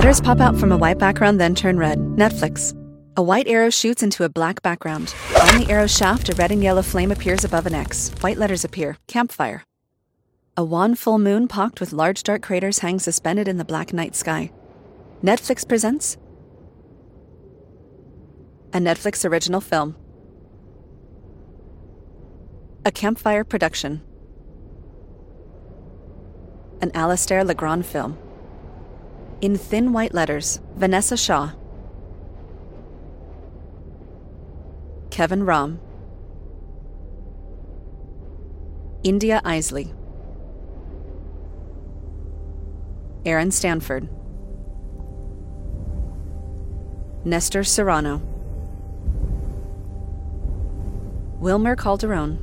Letters pop out from a white background, then turn red. Netflix. A white arrow shoots into a black background. On the arrow's shaft, a red and yellow flame appears above an X. White letters appear. Campfire. A wan full moon pocked with large dark craters hangs suspended in the black night sky. Netflix presents a Netflix original film. A Campfire production. An Alastair Legrand film. In thin white letters, Vanessa Shaw. Kevin Rahm. India Isley. Aaron Stanford. Nestor Serrano. Wilmer Calderon.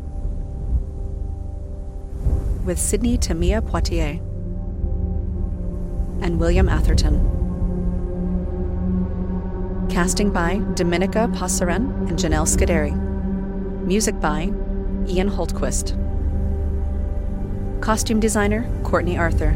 With Sydney Tamia Poitier. And William Atherton. Casting by Dominica Passaren and Janelle Scuderi. Music by Ian Holtquist. Costume designer Courtney Arthur.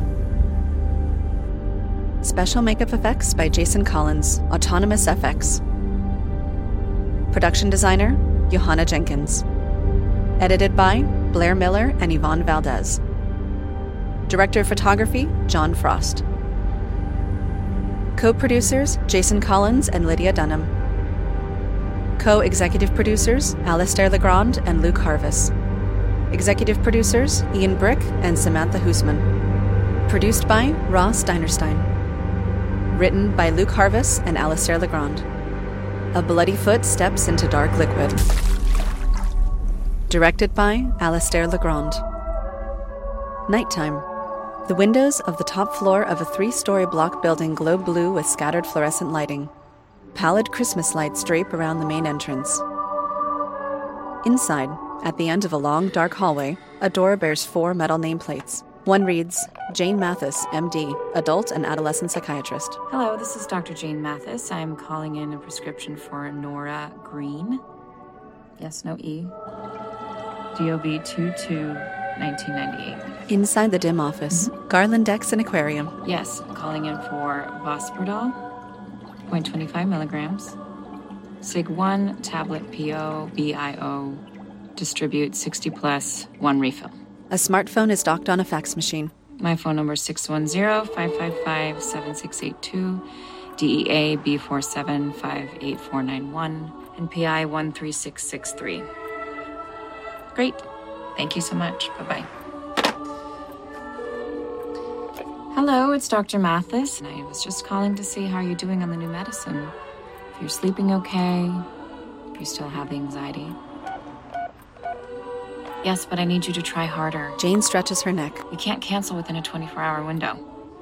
Special makeup effects by Jason Collins, Autonomous FX. Production designer Johanna Jenkins. Edited by Blair Miller and Yvonne Valdez. Director of photography John Frost. Co-producers Jason Collins and Lydia Dunham. Co-executive producers Alastair Legrand and Luke Harvis. Executive producers Ian Brick and Samantha Hoosman. Produced by Ross Steinerstein. Written by Luke Harvis and Alastair Legrand. A bloody foot steps into dark liquid. Directed by Alastair Legrand. Nighttime. The windows of the top floor of a 3-story block building glow blue with scattered fluorescent lighting. Pallid Christmas lights drape around the main entrance. Inside, at the end of a long, dark hallway, a door bears 4 metal nameplates. One reads, Jane Mathis, MD, Adult and Adolescent Psychiatrist. Hello, this is Dr. Jane Mathis. I'm calling in a prescription for Nora Green. Yes, no E. DOB 22-1998. Inside the dim office, Garland decks an aquarium. Yes, I'm calling in for Vosperdal, 0.25 milligrams. Sig-1, tablet PO, BIO, distribute 60 plus, 1 refill. A smartphone is docked on a fax machine. My phone number is 610-555-7682, DEA B47-58491, and PI 13663. Great. Thank you so much. Bye-bye. Hello, it's Dr. Mathis, and I was just calling to see how you're doing on the new medicine. If you're sleeping okay, if you still have anxiety. Yes, but I need you to try harder. Jane stretches her neck. You can't cancel within a 24-hour window.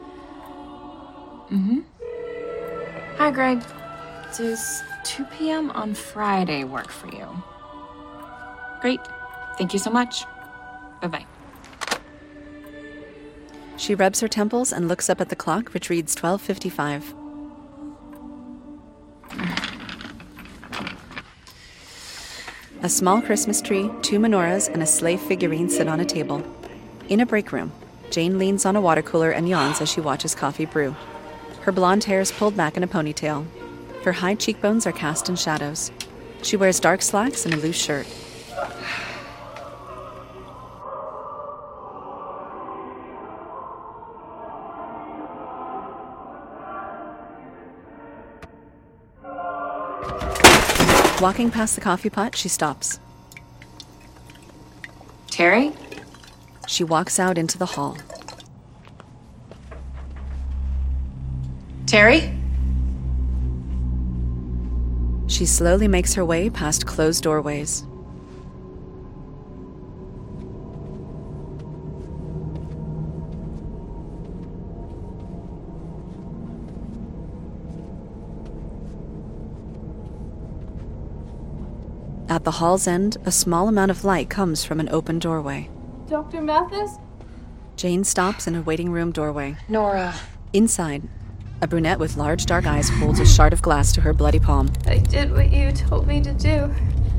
Hi, Greg. Does 2 p.m. on Friday work for you? Great. Thank you so much. Bye-bye. She rubs her temples and looks up at the clock, which reads 12:55. A small Christmas tree, 2 menorahs, and a sleigh figurine sit on a table. In a break room, Jane leans on a water cooler and yawns as she watches coffee brew. Her blonde hair is pulled back in a ponytail. Her high cheekbones are cast in shadows. She wears dark slacks and a loose shirt. Walking past the coffee pot, she stops. Terry? She walks out into the hall. Terry? She slowly makes her way past closed doorways. At the hall's end, a small amount of light comes from an open doorway. Dr. Mathis? Jane stops in a waiting room doorway. Nora. Inside, a brunette with large dark eyes holds a shard of glass to her bloody palm. I did what you told me to do.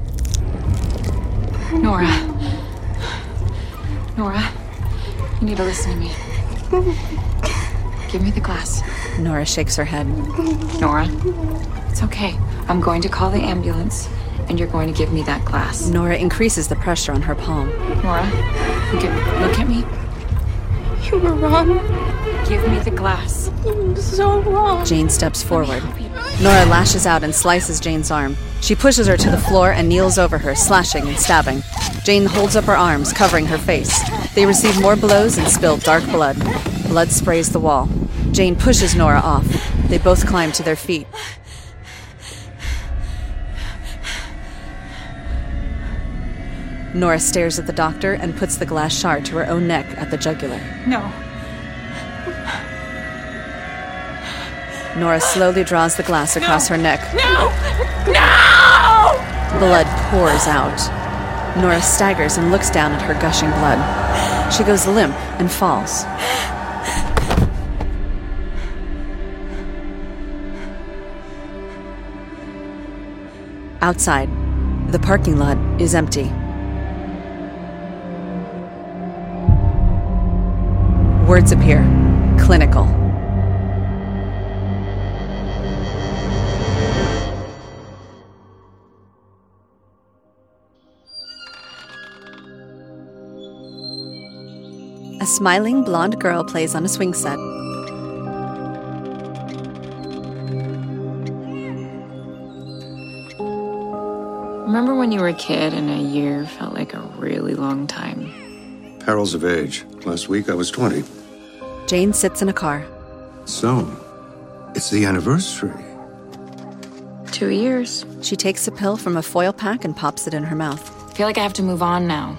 Nora. Nora, you need to listen to me. Give me the glass. Nora shakes her head. Nora, it's okay. I'm going to call the ambulance, and you're going to give me that glass. Nora increases the pressure on her palm. Nora, look at me. You were wrong. Give me the glass. You were so wrong. Jane steps forward. Nora lashes out and slices Jane's arm. She pushes her to the floor and kneels over her, slashing and stabbing. Jane holds up her arms, covering her face. They receive more blows and spill dark blood. Blood sprays the wall. Jane pushes Nora off. They both climb to their feet. Nora stares at the doctor and puts the glass shard to her own neck at the jugular. No. Nora slowly draws the glass across her neck. No! No! Blood pours out. Nora staggers and looks down at her gushing blood. She goes limp and falls. Outside, the parking lot is empty. Words appear. Clinical. A smiling blonde girl plays on a swing set. Remember when you were a kid and a year felt like a really long time? Perils of age. Last week I was 20. Jane sits in a car. So, it's the anniversary. 2 years. She takes a pill from a foil pack and pops it in her mouth. I feel like I have to move on now.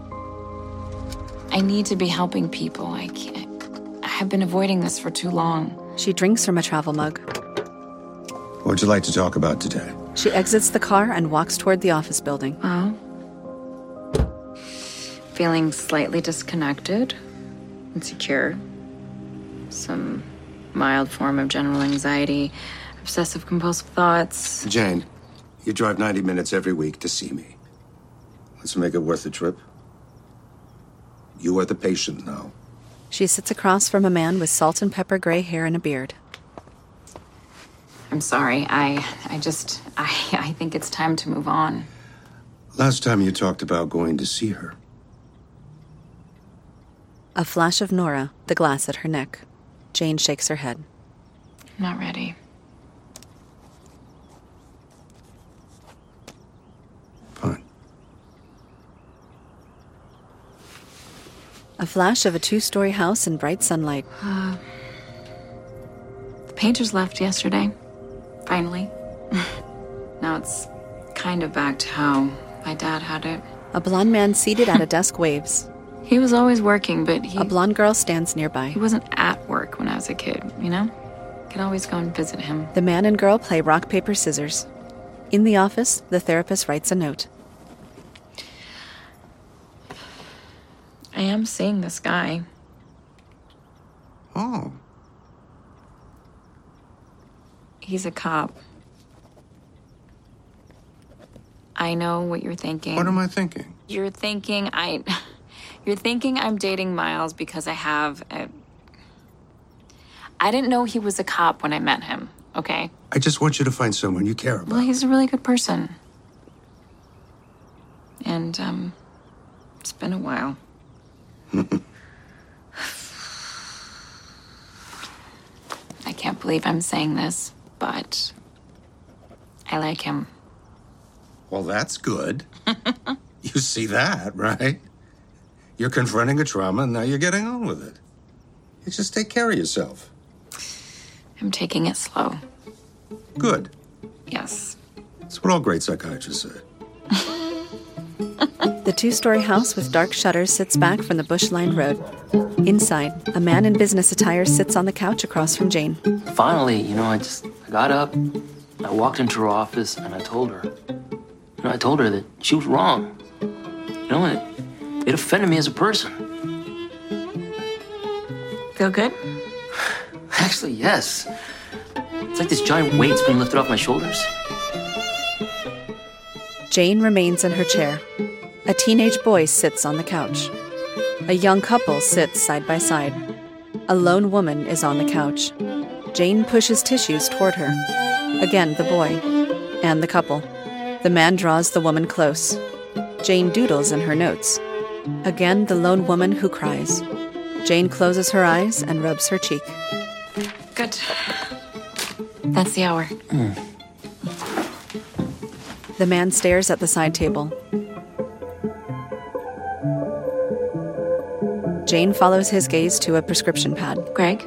I need to be helping people. I have been avoiding this for too long. She drinks from a travel mug. What'd you like to talk about today? She exits the car and walks toward the office building. Well, feeling slightly disconnected, insecure, some mild form of general anxiety, obsessive-compulsive thoughts. Jane, you drive 90 minutes every week to see me. Let's make it worth the trip. You are the patient now. She sits across from a man with salt and pepper gray hair and a beard. I'm sorry. I think it's time to move on. Last time you talked about going to see her. A flash of Nora, the glass at her neck. Jane shakes her head. I'm not ready. Fine. A flash of a 2-story house in bright sunlight. The painters left yesterday. Finally. Now it's kind of back to how my dad had it. A blonde man seated at a desk waves. He was always working, but A blonde girl stands nearby. he wasn't at work when I was a kid, you know? Could always go and visit him. The man and girl play rock, paper, scissors. In the office, the therapist writes a note. I am seeing this guy. Oh. He's a cop. I know what you're thinking. What am I thinking? You're thinking I'm dating Miles because I didn't know he was a cop when I met him, okay? I just want you to find someone you care about. Well, he's a really good person. And, it's been a while. I can't believe I'm saying this, but I like him. Well, that's good. You see that, right? You're confronting a trauma and now you're getting on with it. You just take care of yourself. I'm taking it slow. Good. Yes. That's what all great psychiatrists say. The 2-story house with dark shutters sits back from the bush-lined road. Inside, a man in business attire sits on the couch across from Jane. Finally, I got up, I walked into her office, and I told her. I told her that she was wrong. It offended me as a person. Feel good? Actually, yes. It's like this giant weight's been lifted off my shoulders. Jane remains in her chair. A teenage boy sits on the couch. A young couple sits side by side. A lone woman is on the couch. Jane pushes tissues toward her. Again, the boy. And the couple. The man draws the woman close. Jane doodles in her notes. Again, the lone woman who cries. Jane closes her eyes and rubs her cheek. Good. That's the hour. The man stares at the side table. Jane follows his gaze to a prescription pad. Greg?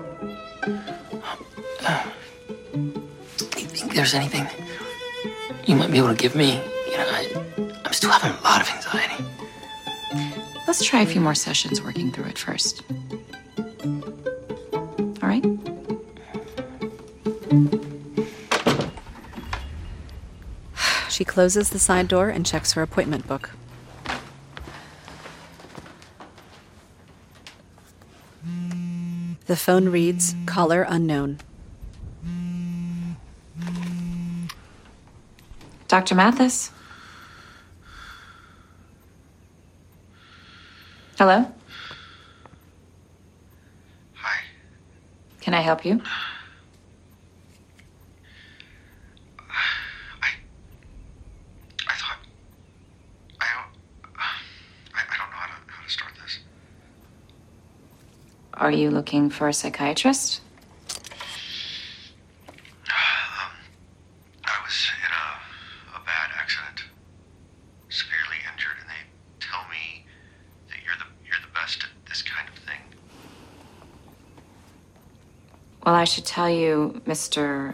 Do you think there's anything you might be able to give me? I'm still having a lot of anxiety. Let's try a few more sessions working through it first. All right? She closes the side door and checks her appointment book. The phone reads, caller unknown. Dr. Mathis? Hello? Hi. Can I help you? I thought... I don't know how to start this. Are you looking for a psychiatrist? I was in a bad accident. Severely injured, and they tell me that you're the best at this kind of thing. Well, I should tell you, Mr.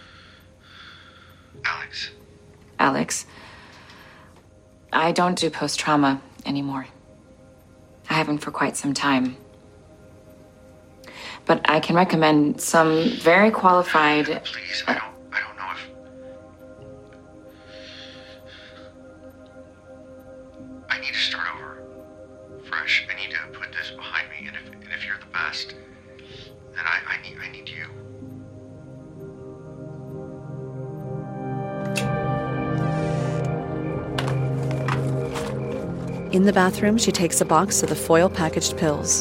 Alex, I don't do post-trauma anymore. I haven't for quite some time. But I can recommend some very qualified... Please, I don't know if... I need to start over. Fresh. I need to put this behind me, and if you're the best, then I need you. In the bathroom, she takes a box of the foil-packaged pills.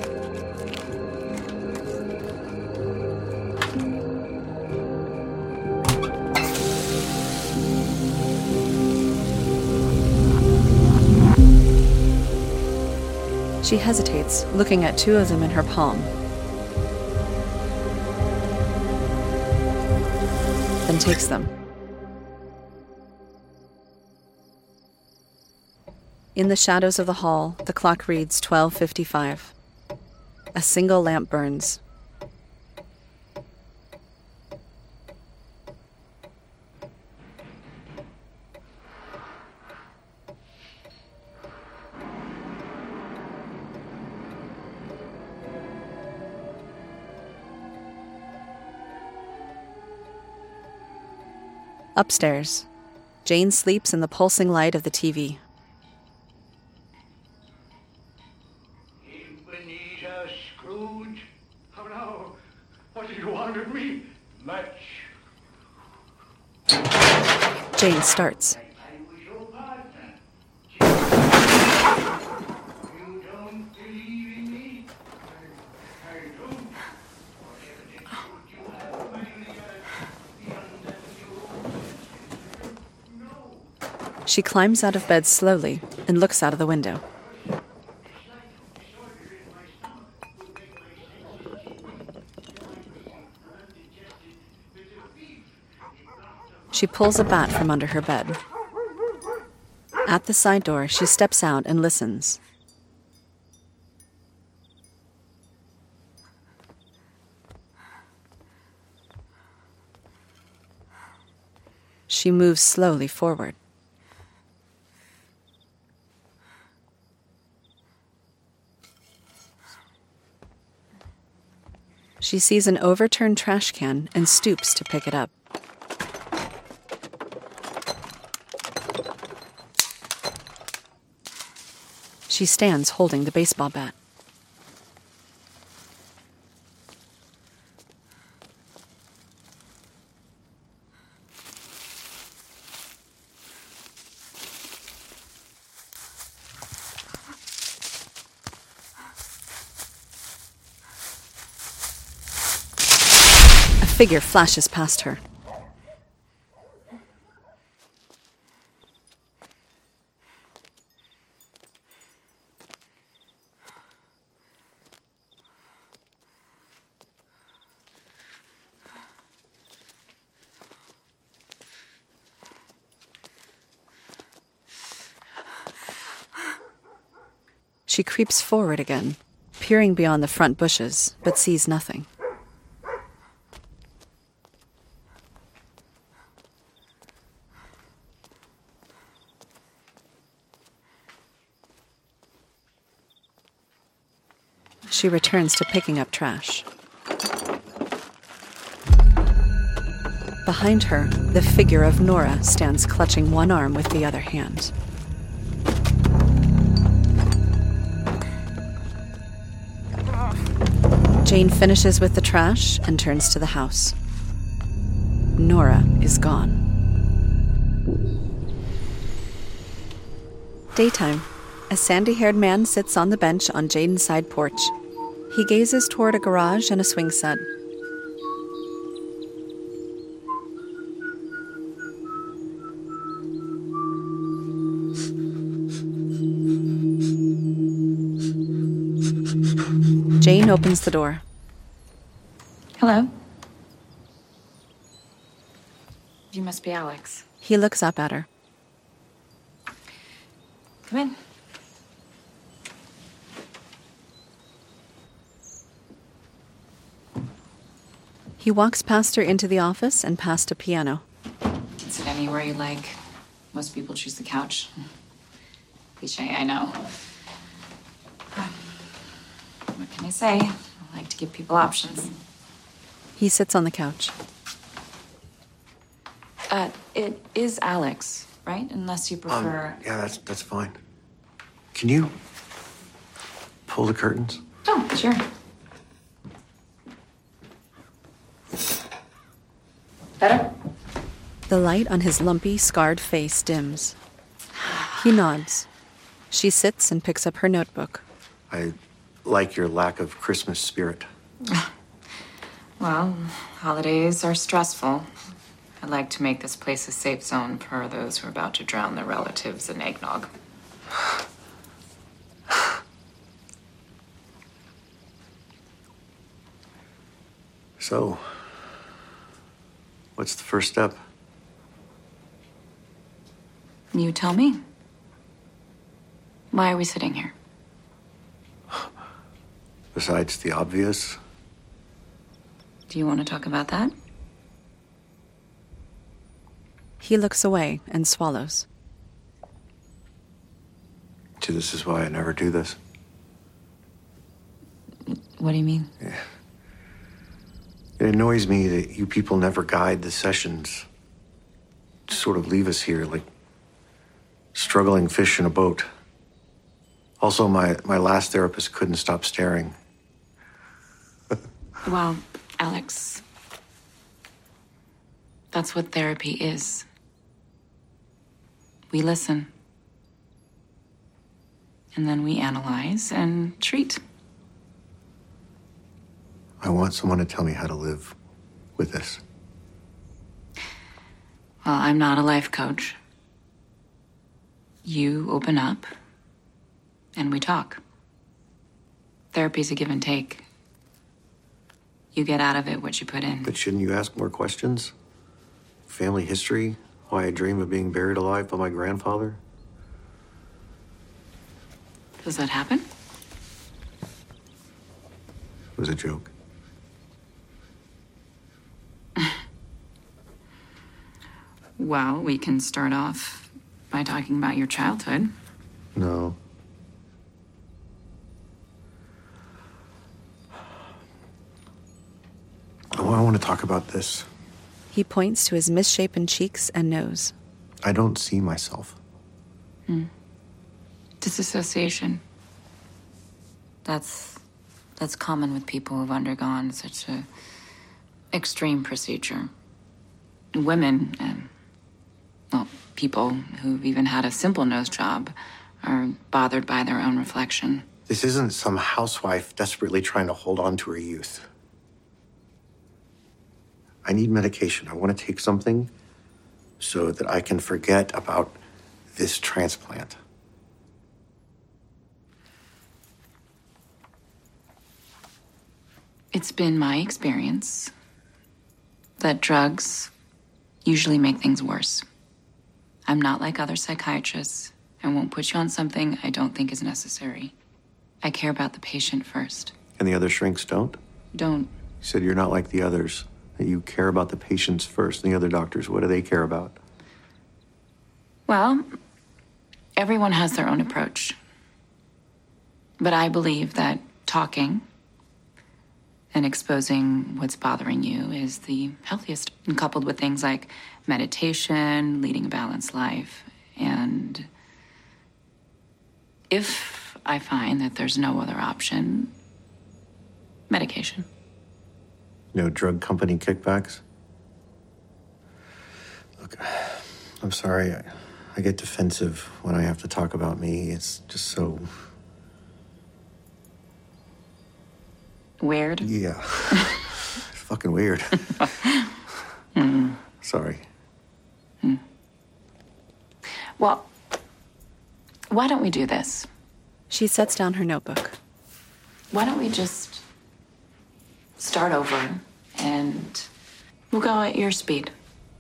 She hesitates, looking at two of them in her palm. Then takes them. In the shadows of the hall, the clock reads 12:55. A single lamp burns. Upstairs, Jane sleeps in the pulsing light of the TV. Ebenezer Scrooge? Oh no! What do you want of me? Much. Jane starts. I was your partner. You don't believe in me? I do. Whatever the truth you have finally got beyond that you no. She climbs out of bed slowly and looks out of the window. She pulls a bat from under her bed. At the side door, she steps out and listens. She moves slowly forward. She sees an overturned trash can and stoops to pick it up. She stands holding the baseball bat. figure flashes past her. She creeps forward again, peering beyond the front bushes, but sees nothing. She returns to picking up trash. Behind her, the figure of Nora stands clutching one arm with the other hand. Jane finishes with the trash and turns to the house. Nora is gone. Daytime. A sandy-haired man sits on the bench on Jaden's side porch. He gazes toward a garage and a swing set. Jane opens the door. Hello? You must be Alex. He looks up at her. Come in. He walks past her into the office and past a piano. Sit anywhere you like. Most people choose the couch. Cliche, I know. What can I say? I like to give people options. He sits on the couch. It is Alex, right? Unless you prefer... Yeah, that's fine. Can you pull the curtains? Oh, sure. Better? The light on his lumpy, scarred face dims. He nods. She sits and picks up her notebook. I like your lack of Christmas spirit. Well, holidays are stressful. I'd like to make this place a safe zone for those who are about to drown their relatives in eggnog. So, what's the first step? You tell me. Why are we sitting here? Besides the obvious? Do you want to talk about that? He looks away and swallows. See, this is why I never do this. What do you mean? It annoys me that you people never guide the sessions. Just sort of leave us here like struggling fish in a boat. Also, my last therapist couldn't stop staring. Well, Alex, that's what therapy is. We listen. And then we analyze and treat. I want someone to tell me how to live with this. Well, I'm not a life coach. You open up, and we talk. Therapy's a give and take. You get out of it what you put in. But shouldn't you ask more questions? Family history? Why I dream of being buried alive by my grandfather? Does that happen? It was a joke. Well, we can start off by talking about your childhood. No. Oh, I want to talk about this. He points to his misshapen cheeks and nose. I don't see myself. Disassociation. That's common with people who've undergone such a extreme procedure. Women and, well, people who've even had a simple nose job are bothered by their own reflection. This isn't some housewife desperately trying to hold on to her youth. I need medication. I want to take something so that I can forget about this transplant. It's been my experience that drugs usually make things worse. I'm not like other psychiatrists. I won't put you on something I don't think is necessary. I care about the patient first. And the other shrinks don't? Don't. You said you're not like the others, that you care about the patients first. And the other doctors, what do they care about? Well, everyone has their own approach. But I believe that talking and exposing what's bothering you is the healthiest. And coupled with things like meditation, leading a balanced life, and if I find that there's no other option, medication. No drug company kickbacks? Look, I'm sorry. I get defensive when I have to talk about me. It's just so... Weird? Yeah. Fucking weird. Sorry. Well, why don't we do this? She sets down her notebook. Why don't we just start over and we'll go at your speed.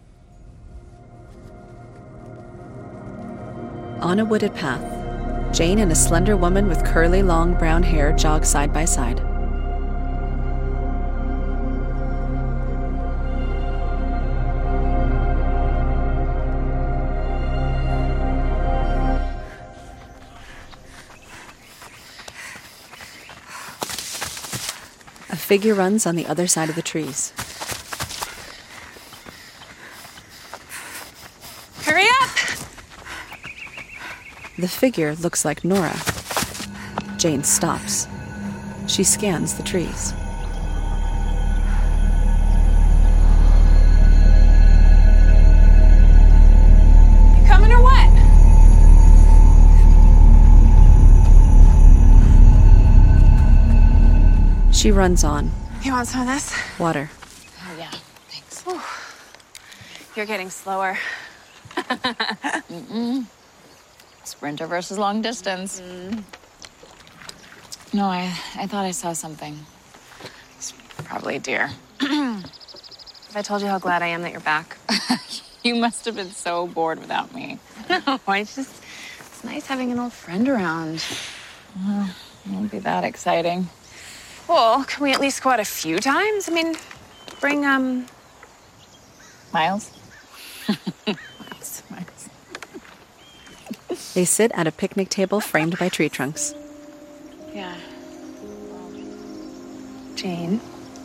On a wooded path, Jane and a slender woman with curly, long brown hair jog side by side. A figure runs on the other side of the trees. Hurry up! The figure looks like Nora. Jane stops. She scans the trees. You coming or what? She runs on. You want some of this? Water. Oh, yeah. Thanks. Whew. You're getting slower. Sprinter versus long distance. No, I thought I saw something. It's probably a deer. Have I told you how glad I am that you're back? You must have been so bored without me. No, it's nice having an old friend around. Well, it won't be that exciting. Well, can we at least go out a few times? I mean, bring, Miles? They sit at a picnic table framed by tree trunks. Yeah. Jane,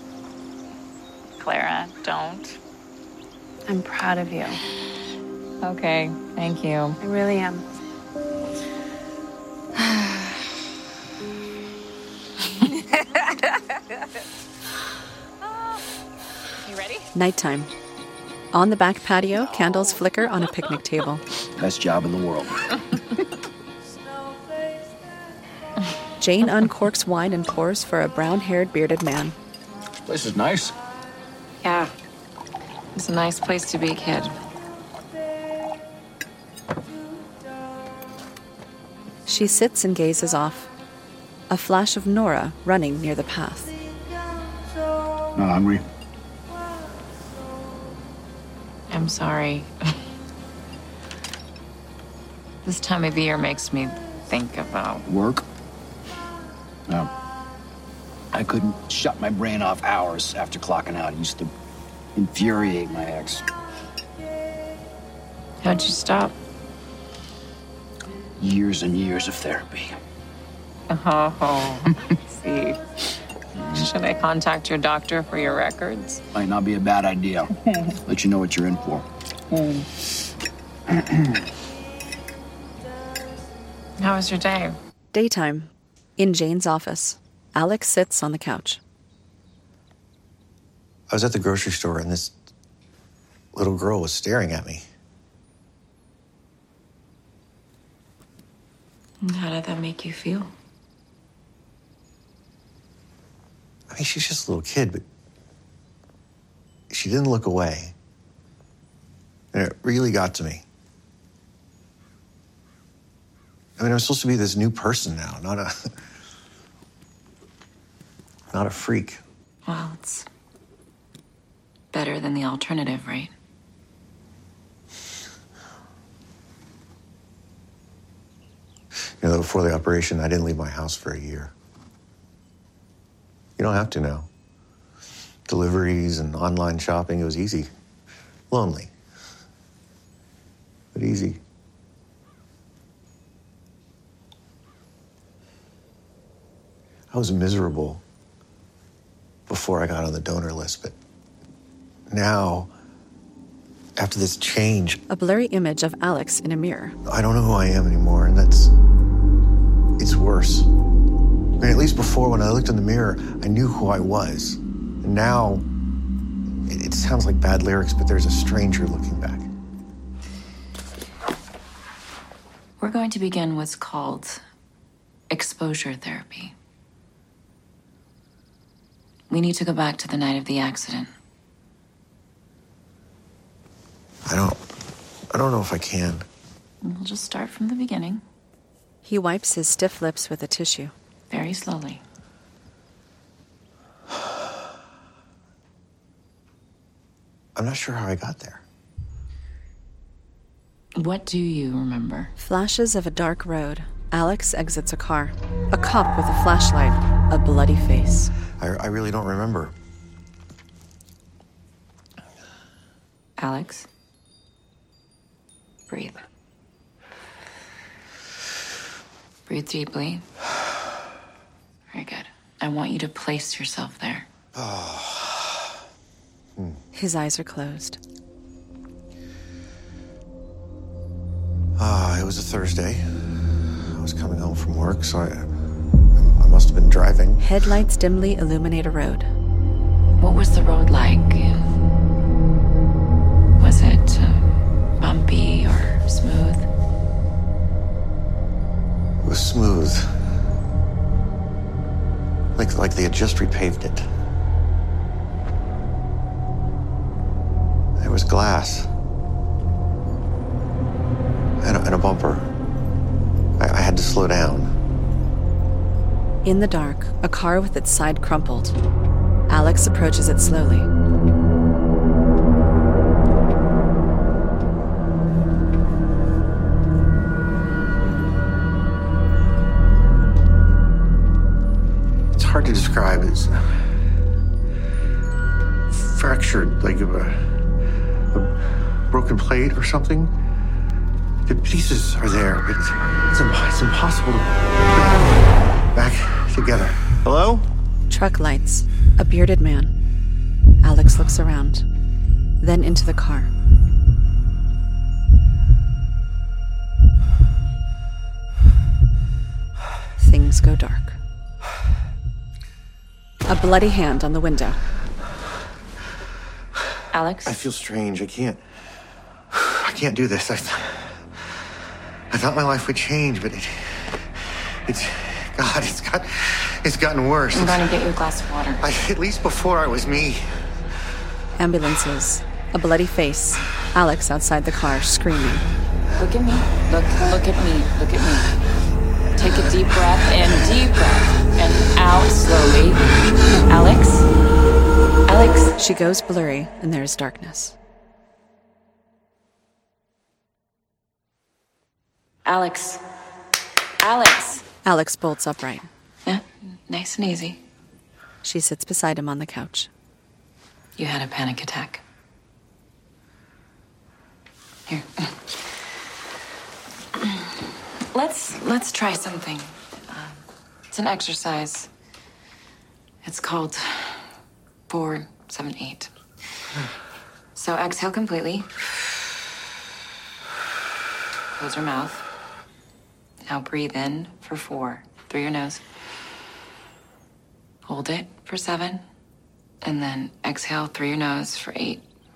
Clara, don't. I'm proud of you. Okay, thank you. I really am. You ready? Nighttime. On the back patio, candles flicker on a picnic table. Best job in the world. Jane uncorks wine and pours for a brown-haired, bearded man. This place is nice. Yeah. It's a nice place to be a kid. She sits and gazes off. A flash of Nora running near the path. Not hungry? I'm sorry. This time of year makes me think about... Work? No. I couldn't shut my brain off hours after clocking out. It used to infuriate my ex. How'd you stop? Years and years of therapy. Oh, see. Should I contact your doctor for your records? Might not be a bad idea. Let you know what you're in for. How was your day? Daytime. In Jane's office, Alex sits on the couch. I was at the grocery store and this little girl was staring at me. How did that make you feel? I mean, she's just a little kid, but she didn't look away. And it really got to me. I mean, I'm supposed to be this new person now, not a freak. Well, it's better than the alternative, right? You know, before the operation, I didn't leave my house for a year. You don't have to now. Deliveries and online shopping, it was easy. Lonely, but easy. I was miserable before I got on the donor list, but now, after this change, A blurry image of Alex in a mirror. I don't know who I am anymore, and it's worse. I mean, at least before, when I looked in the mirror, I knew who I was. And now, it sounds like bad lyrics, but there's a stranger looking back. We're going to begin what's called exposure therapy. We need to go back to the night of the accident. I don't know if I can. We'll just start from the beginning, He wipes his stiff lips with a tissue. very slowly. I'm not sure how I got there. What do you remember? Flashes of a dark road. Alex exits a car. A cop with a flashlight. A bloody face. I really don't remember. Alex? Breathe. Breathe deeply. Very good. I want you to place yourself there. His eyes are closed. It was a Thursday. I was coming home from work, so I must have been driving. Headlights dimly illuminate a road. What was the road like? Was it bumpy or smooth? It was smooth. Like they had just repaved it. There was glass. And a bumper. I had to slow down. In the dark, a car with its side crumpled. Alex approaches it slowly. It's hard to describe. It's fractured, like a broken plate or something. The pieces are there, but it's impossible to put them back together. Hello? Truck lights. A bearded man. Alex looks around. Then into the car. Things go dark. A bloody hand on the window. Alex? I feel strange. I can't do this. I thought my life would change, but it's gotten worse. I'm going to get you a glass of water. At least before I was me. Ambulances. A bloody face. Alex outside the car, screaming. Look at me. Look at me. Look at me. Take a deep breath in, deep breath, and out slowly. Alex? Alex? She goes blurry, and there is darkness. Alex? Alex? Alex bolts upright. Yeah, nice and easy. She sits beside him on the couch. You had a panic attack. Here. Let's try something. It's an exercise. It's called 4-7-8. So exhale completely. Close your mouth. Now breathe in for 4 through your nose. Hold it for 7. And then exhale through your nose for 8.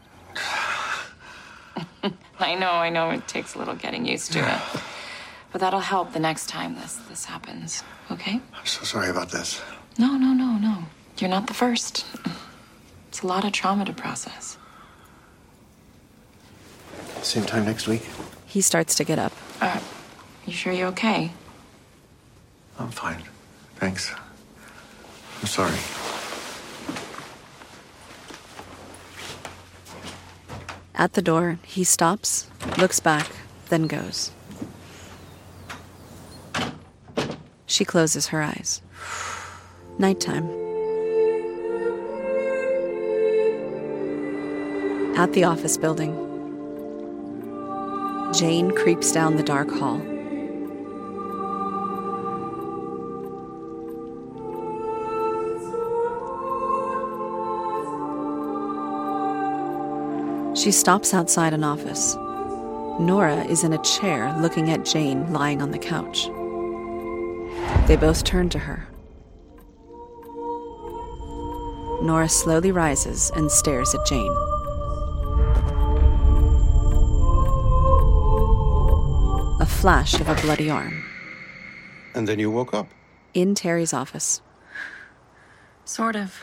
I know, it takes a little getting used to it. But that'll help the next time this happens, okay? I'm so sorry about this. No. You're not the first. It's a lot of trauma to process. Same time next week? He starts to get up. You sure you're okay? I'm fine. Thanks. I'm sorry. At the door, he stops, looks back, then goes. She closes her eyes. Nighttime. At the office building, Jane creeps down the dark hall. She stops outside an office. Nora is in a chair looking at Jane lying on the couch. They both turn to her. Nora slowly rises and stares at Jane. A flash of a bloody arm. And then you woke up. In Terry's office. Sort of.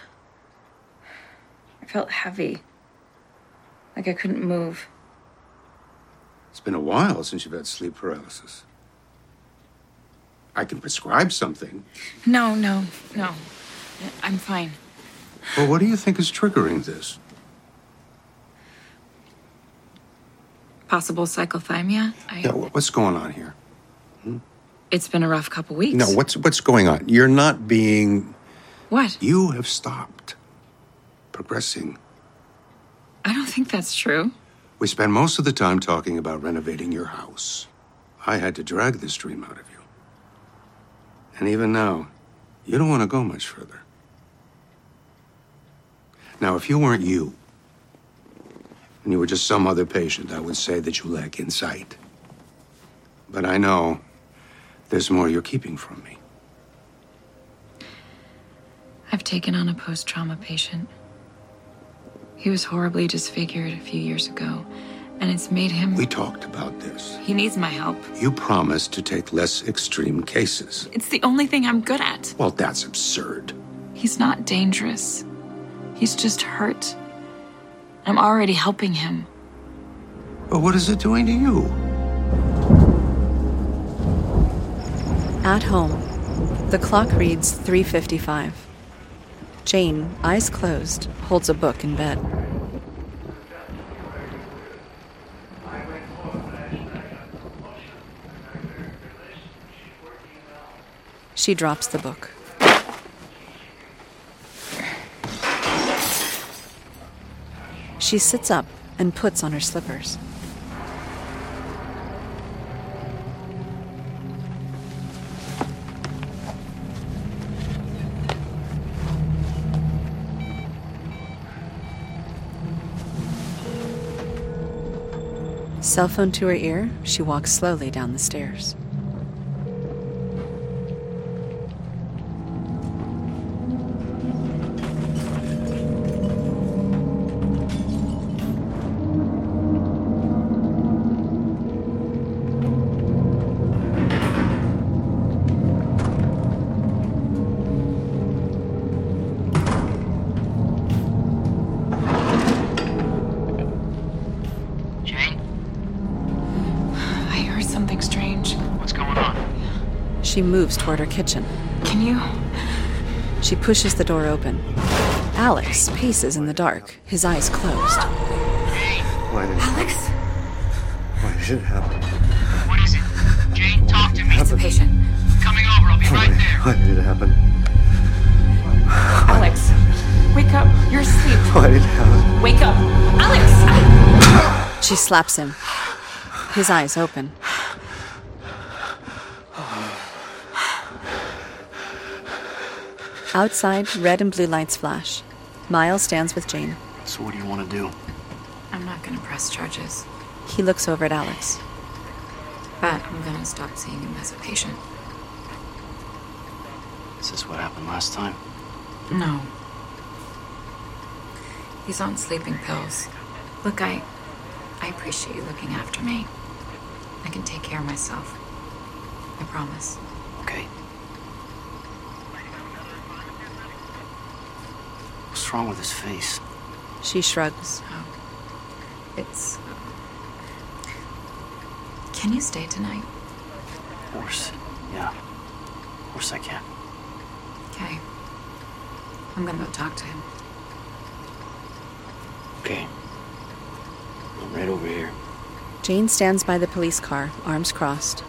I felt heavy. Like I couldn't move. It's been a while since you've had sleep paralysis. I can prescribe something. No. I'm fine. Well, what do you think is triggering this? Possible cyclothymia? Yeah, what's going on here? It's been a rough couple weeks. No, what's going on? You're not being... What? You have stopped progressing. I don't think that's true. We spent most of the time talking about renovating your house. I had to drag this dream out of you. And even now, you don't want to go much further. Now, if you weren't you, and you were just some other patient, I would say that you lack insight. But I know there's more you're keeping from me. I've taken on a post-trauma patient. He was horribly disfigured a few years ago, and it's made him... We talked about this. He needs my help. You promised to take less extreme cases. It's the only thing I'm good at. Well, that's absurd. He's not dangerous. He's just hurt. I'm already helping him. But what is it doing to you? At home, the clock reads 3:55. Jane, eyes closed, holds a book in bed. She drops the book. She sits up and puts on her slippers. Cell phone to her ear, she walks slowly down the stairs. She moves toward her kitchen. Can you? She pushes the door open. Alex paces in the dark, his eyes closed. Alex? Why did it happen? What is it? Jane, talk to me. It's a patient. Coming over. I'll be right there. Why did it happen? Alex, wake up. You're asleep. Why did it happen? Wake up. Alex! She slaps him. His eyes open. Outside, red and blue lights flash. Miles stands with Jane. So what do you want to do? I'm not going to press charges, He looks over at Alex. but I'm going to stop seeing him as a patient. Is this what happened last time? No. He's on sleeping pills. Look, I appreciate you looking after me. I can take care of myself. I promise. Okay. What's wrong with his face? She shrugs. It's... Can you stay tonight? Of course. Yeah. Of course I can. Okay. I'm gonna go talk to him. Okay. I'm right over here. Jane stands by the police car, arms crossed.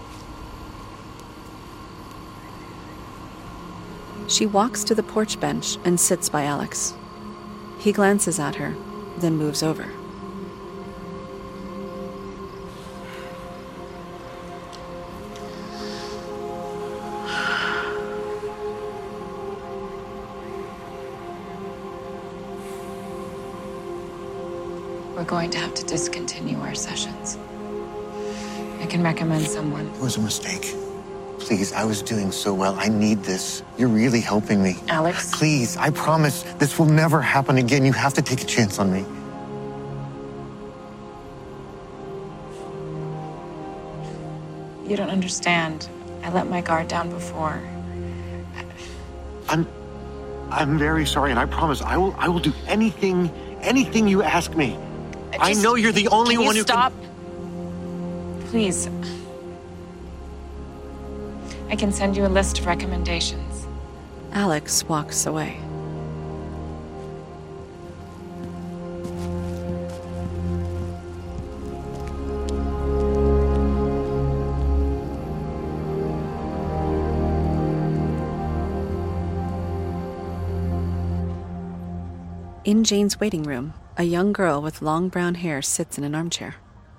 She walks to the porch bench and sits by Alex. He glances at her, then moves over. We're going to have to discontinue our sessions. I can recommend someone. It was a mistake. Please, I was doing so well. I need this. You're really helping me. Alex? Please, I promise this will never happen again. You have to take a chance on me. You don't understand. I let my guard down before. I'm very sorry, and I promise I will do anything you ask me. I know you're the only one who stop? Please. I can send you a list of recommendations. Alex walks away. In Jane's waiting room, a young girl with long brown hair sits in an armchair.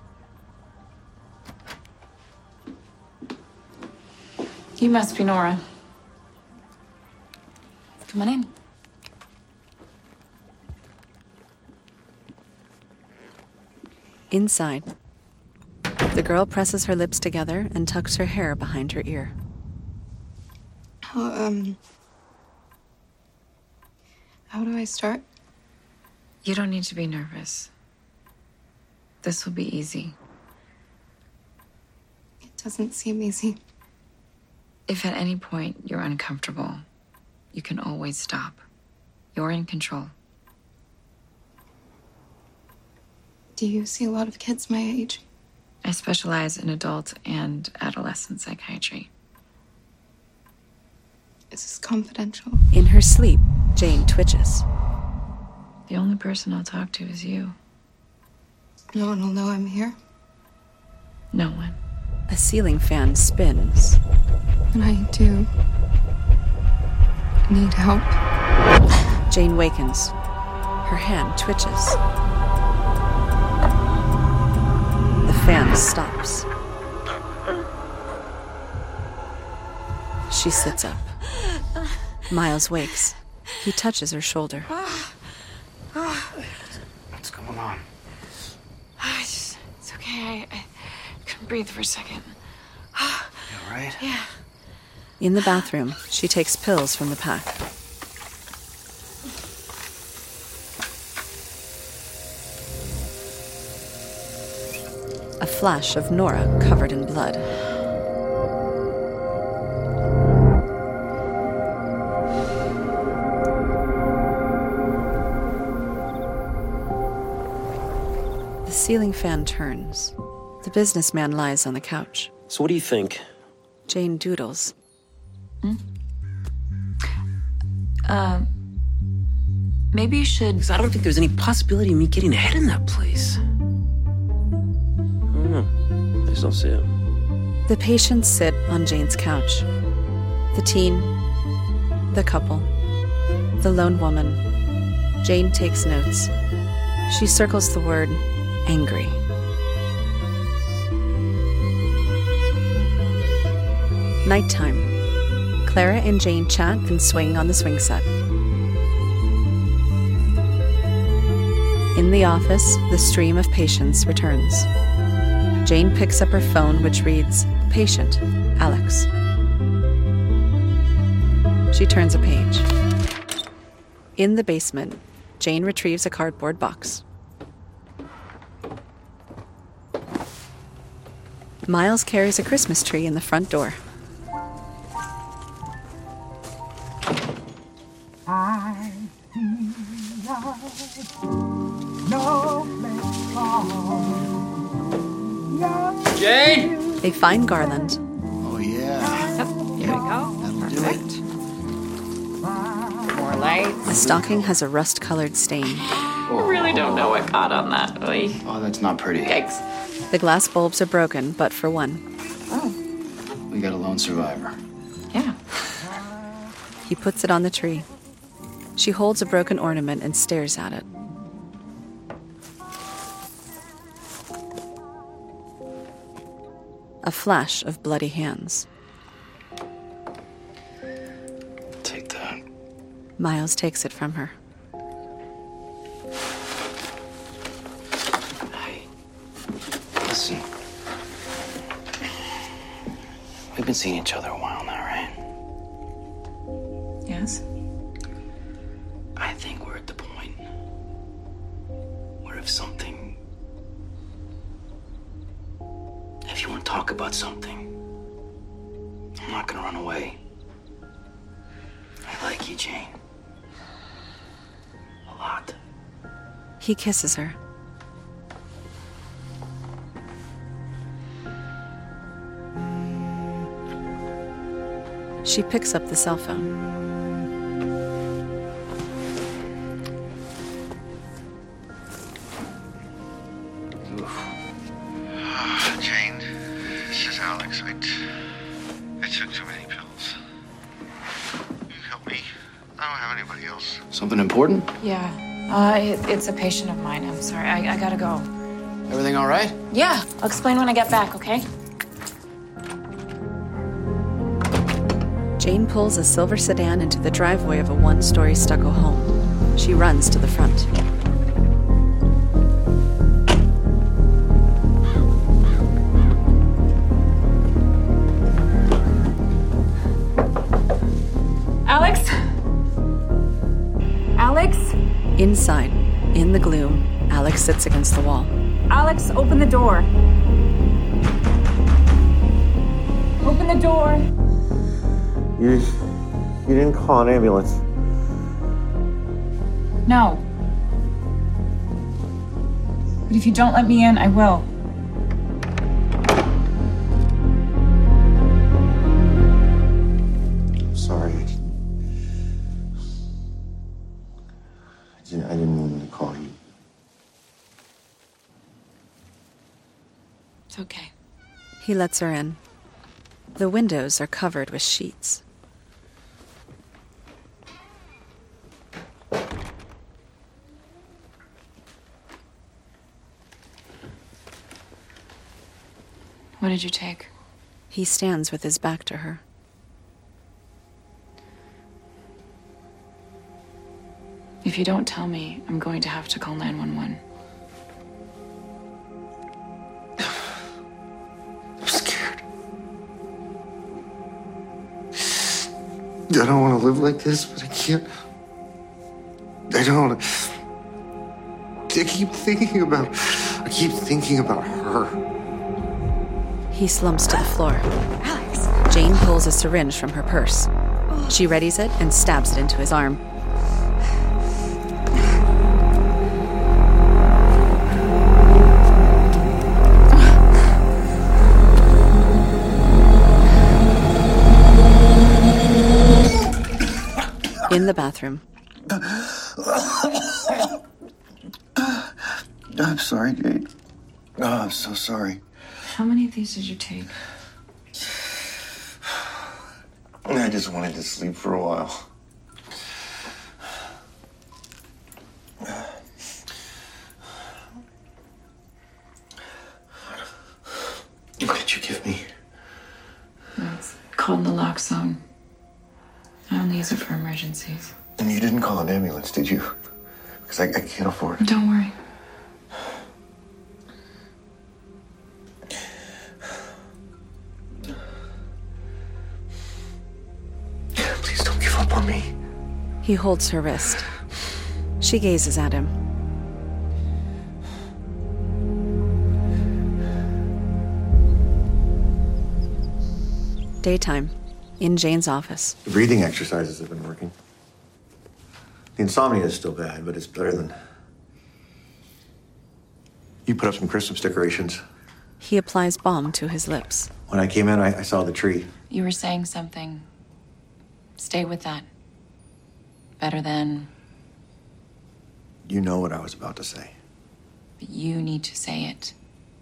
You must be Nora. Come on in. Inside, the girl presses her lips together and tucks her hair behind her ear. How do I start? You don't need to be nervous. This will be easy. It doesn't seem easy. If at any point you're uncomfortable, you can always stop. You're in control. Do you see a lot of kids my age? I specialize in adult and adolescent psychiatry. Is this confidential? In her sleep, Jane twitches. The only person I'll talk to is you. No one will know I'm here? No one. A ceiling fan spins. And I do need help. Jane wakens. Her hand twitches. The fan stops. She sits up. Miles wakes. He touches her shoulder. What's going on? It's okay. I couldn't breathe for a second. You all right? Yeah. In the bathroom, she takes pills from the pack. A flash of Nora covered in blood. The ceiling fan turns. The businessman lies on the couch. So what do you think? Jane doodles. Maybe you should... Because I don't think there's any possibility of me getting ahead in that place. I don't know. I just don't see it. The patients sit on Jane's couch. The teen, the couple, the lone woman. Jane takes notes. She circles the word angry. Nighttime. Clara and Jane chat and swing on the swing set. In the office, the stream of patients returns. Jane picks up her phone, which reads, "Patient, Alex." She turns a page. In the basement, Jane retrieves a cardboard box. Miles carries a Christmas tree in the front door. Jane! They find Garland. Oh, yeah. Yep, here we go. That'll do Perfect. More lights. The stocking has a rust-colored stain. I really don't know what got on that. Oy. Oh, that's not pretty. Yikes. The glass bulbs are broken, but for one. We got a lone survivor. Yeah. He puts it on the tree. She holds a broken ornament and stares at it. A flash of bloody hands. Take that. Miles takes it from her. Hey, listen. We've been seeing each other a while now, right? Yes? I think we're at the point where if you want to talk about something, I'm not gonna run away. I like you, Jane. A lot. He kisses her. She picks up the cell phone. Jane, this is Alex. I took too many pills. Can you help me? I don't have anybody else. Something important? Yeah. It's a patient of mine. I'm sorry. I gotta go. Everything all right? Yeah. I'll explain when I get back, okay? Jane pulls a silver sedan into the driveway of a one-story stucco home. She runs to the front. Alex? Alex? Inside, in the gloom, Alex sits against the wall. Alex, open the door. Open the door. You didn't call an ambulance. No. But if you don't let me in, I will. I'm sorry. I didn't mean to call you. It's okay. He lets her in. The windows are covered with sheets. What did you take? He stands with his back to her. If you don't tell me, I'm going to have to call 911. I'm scared. I don't want to live like this, but I can't. I don't want to. I keep thinking about her. He slumps to the floor. Alex! Jane pulls a syringe from her purse. She readies it and stabs it into his arm. In the bathroom. I'm sorry, Jane. Oh, I'm so sorry. How many of these did you take? I just wanted to sleep for a while. What did you give me? It's called naloxone. I only use it for emergencies. And you didn't call an ambulance, did you? Because I can't afford it. Don't worry. Please don't give up on me. He holds her wrist. She gazes at him. Daytime, in Jane's office. The breathing exercises have been working. The insomnia is still bad, but it's better than... You put up some Christmas decorations. He applies balm to his lips. When I came in, I saw the tree. You were saying something. Stay with that. Better than... You know what I was about to say. But you need to say it.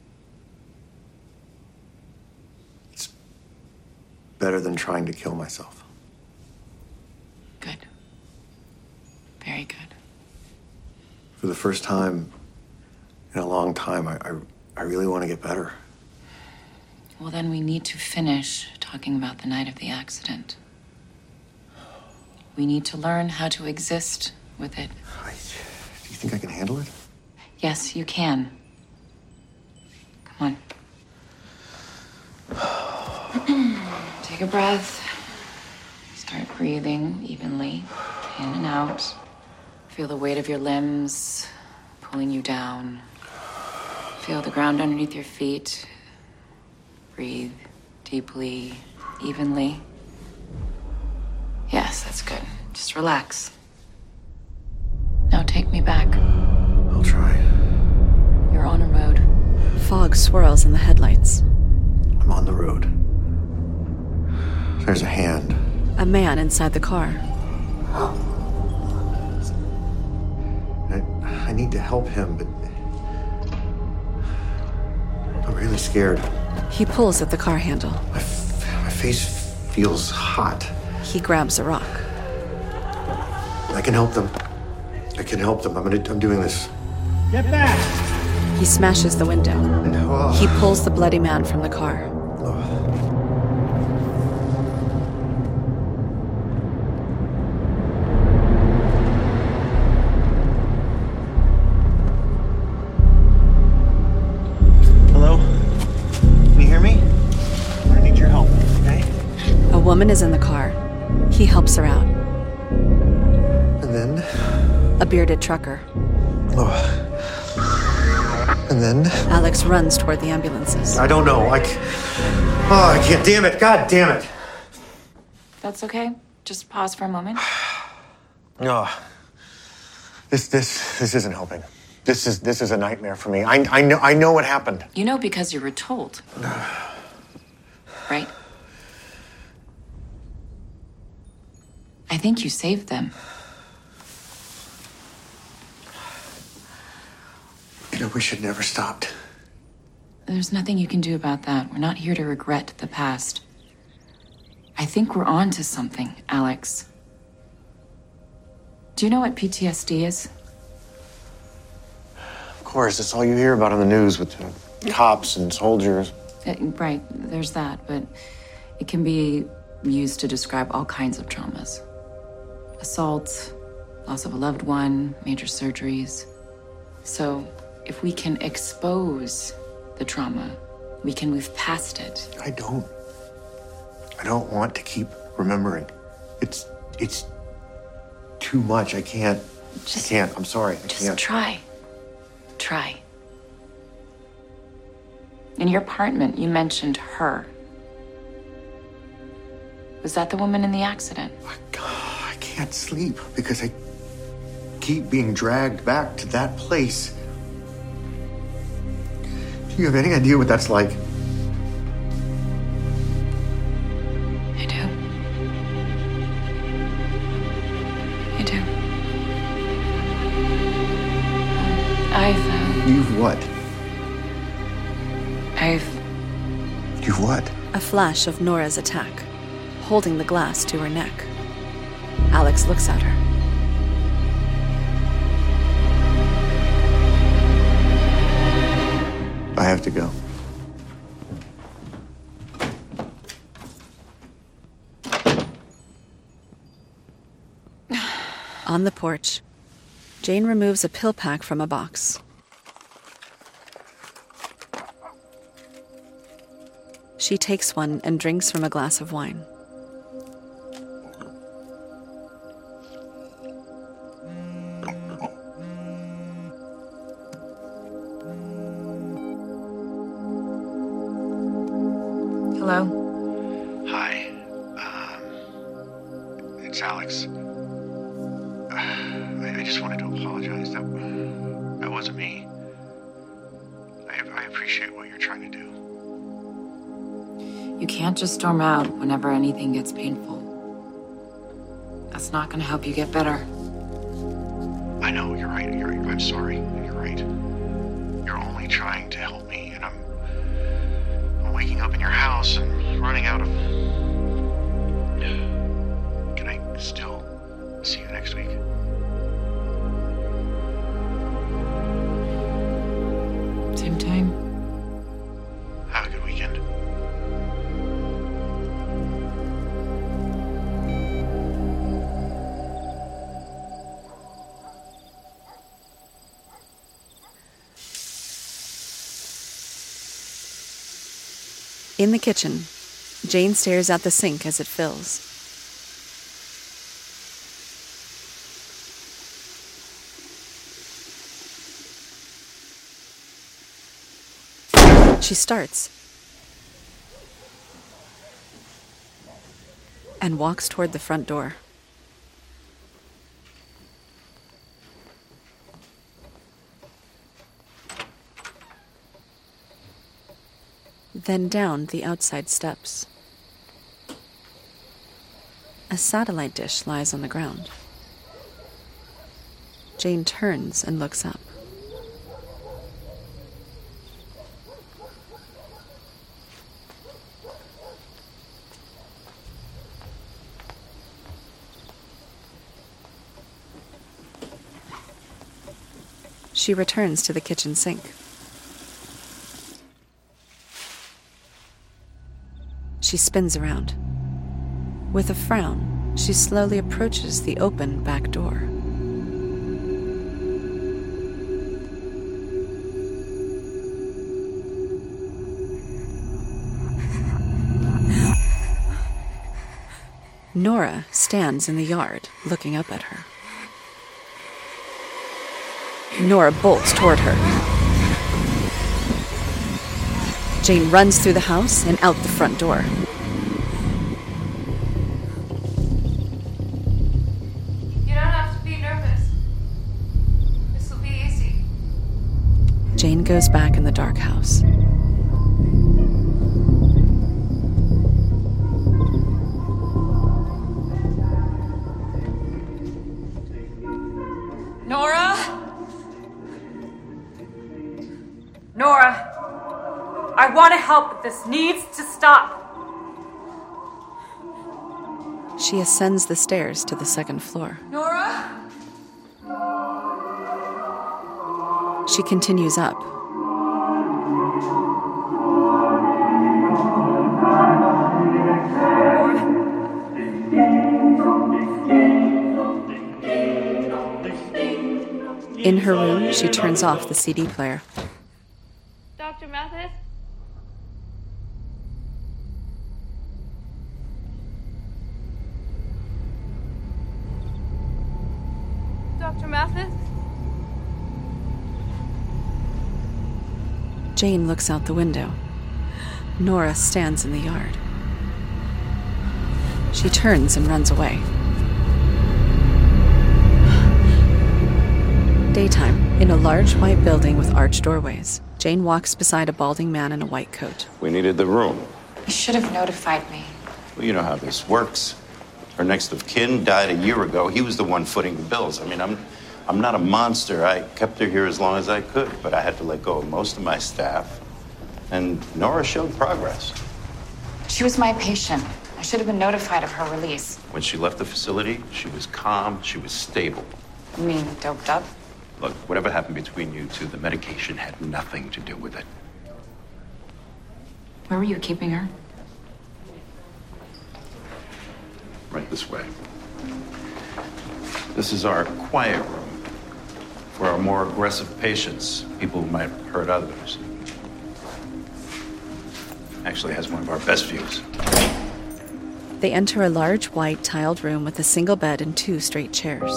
It's better than trying to kill myself. Good. Very good. For the first time in a long time, I really want to get better. Well, then we need to finish talking about the night of the accident. We need to learn how to exist with it. Do you think I can handle it? Yes, you can. Come on. Take a breath. Start breathing evenly, in and out. Feel the weight of your limbs pulling you down. Feel the ground underneath your feet. Breathe deeply, evenly. Yes, that's good. Just relax. Now take me back. I'll try. You're on a road. Fog swirls in the headlights. I'm on the road. There's a hand. A man inside the car. I need to help him, but I'm really scared. He pulls at the car handle. My face feels hot. He grabs a rock. I can help them. I can help them. I'm doing this. Get back! He smashes the window. Oh. He pulls the bloody man from the car. Hello? Can you hear me? I'm gonna need your help, okay? A woman is in the car. He helps her out. And then? A bearded trucker. And then? Alex runs toward the ambulances. I don't know. I can't. Damn it. God damn it. That's okay. Just pause for a moment. No. This isn't helping. This is a nightmare for me. I know what happened. You know because you were told. Right? I think you saved them. I wish I'd never stopped. There's nothing you can do about that. We're not here to regret the past. I think we're on to something, Alex. Do you know what PTSD is? Of course, it's all you hear about on the news with the cops and soldiers. Right, there's that, but it can be used to describe all kinds of traumas. Assault, loss of a loved one, major surgeries. So, if we can expose the trauma, we can move past it. I don't want to keep remembering. It's too much. I can't. I'm sorry. I Just can't. Try. In your apartment, you mentioned her. Was that the woman in the accident? I can't sleep because I keep being dragged back to that place. Do you have any idea what that's like? I do. You've what? You've what? A flash of Nora's attack, holding the glass to her neck. Alex looks at her. I have to go. On the porch, Jane removes a pill pack from a box. She takes one and drinks from a glass of wine. Hello? Hi. It's Alex. I just wanted to apologize. That wasn't me. I appreciate what you're trying to do. You can't just storm out whenever anything gets painful. That's not gonna help you get better. I know, you're right. I'm sorry. You're right. You're only trying to help me, and I'm waking up in your house and running out of... Can I still see you next week? Same time. Have a good weekend. In the kitchen, Jane stares at the sink as it fills. She starts and walks toward the front door. Then down the outside steps. A satellite dish lies on the ground. Jane turns and looks up. She returns to the kitchen sink. She spins around. With a frown, she slowly approaches the open back door. Nora stands in the yard, looking up at her. Nora bolts toward her. Jane runs through the house and out the front door. You don't have to be nervous. This will be easy. Jane goes back in the dark house. Nora? Nora, I want to help, but this needs to stop. She ascends the stairs to the second floor. Nora? She continues up. In her room, she turns off the CD player. Dr. Mathis? Dr. Mathis? Jane looks out the window. Nora stands in the yard. She turns and runs away. Daytime, in a large white building with arched doorways. Jane walks beside a balding man in a white coat. We needed the room. You should have notified me. Well, you know how this works. Her next of kin died a year ago. He was the one footing the bills. I mean, I'm not a monster. I kept her here as long as I could, but I had to let go of most of my staff. And Nora showed progress. She was my patient. I should have been notified of her release. When she left the facility, she was calm, she was stable. You mean doped up? Look, whatever happened between you two, the medication had nothing to do with it. Where were you keeping her? Right this way. This is our quiet room for our more aggressive patients, people who might hurt others. Actually has one of our best views. They enter a large white tiled room with a single bed and two straight chairs.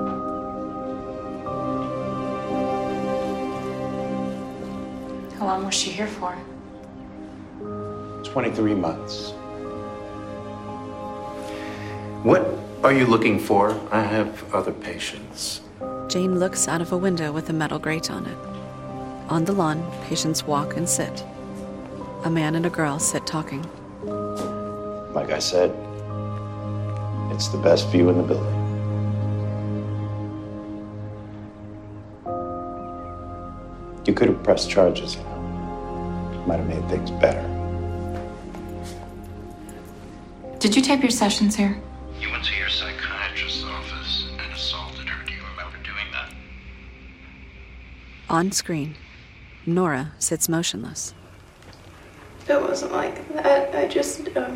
How long was she here for? 23 months. What are you looking for? I have other patients. Jane looks out of a window with a metal grate on it. On the lawn, patients walk and sit. A man and a girl sit talking. Like I said, it's the best view in the building. You could have pressed charges, you know. Might have made things better. Did you tape your sessions here? You went to your psychiatrist's office and assaulted her. Do you remember doing that? On screen, Nora sits motionless. It wasn't like that. I just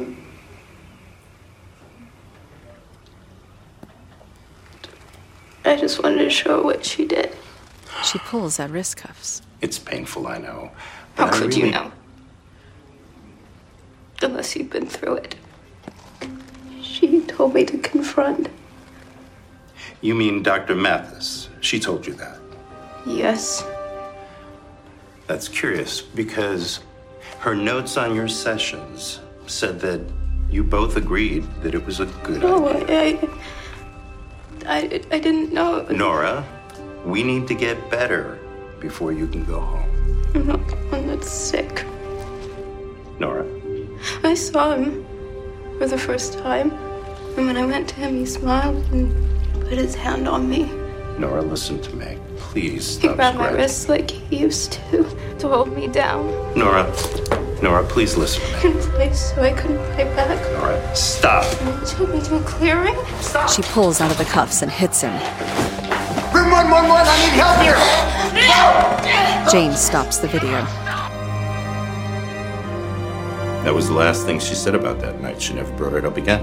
wanted to show her what she did. She pulls at wrist cuffs. It's painful, I know. How could you know? Unless you've been through it. She told me to confront. You mean Dr. Mathis? She told you that? Yes. That's curious, because her notes on your sessions said that you both agreed that it was a good idea. I didn't know. Nora, we need to get better before you can go home. I'm not the one that's sick. Nora? I saw him for the first time. And when I went to him, he smiled and put his hand on me. Nora, listen to me. Please He stop grabbed my scratching. wrists like he used to hold me down. Nora, please listen to me. In place so I couldn't fight back. Nora, stop. Took me to a clearing. Stop. She pulls out of the cuffs and hits him. Bring 111, I need help here! Jane stops the video. That was the last thing she said about that night. She never brought it up again.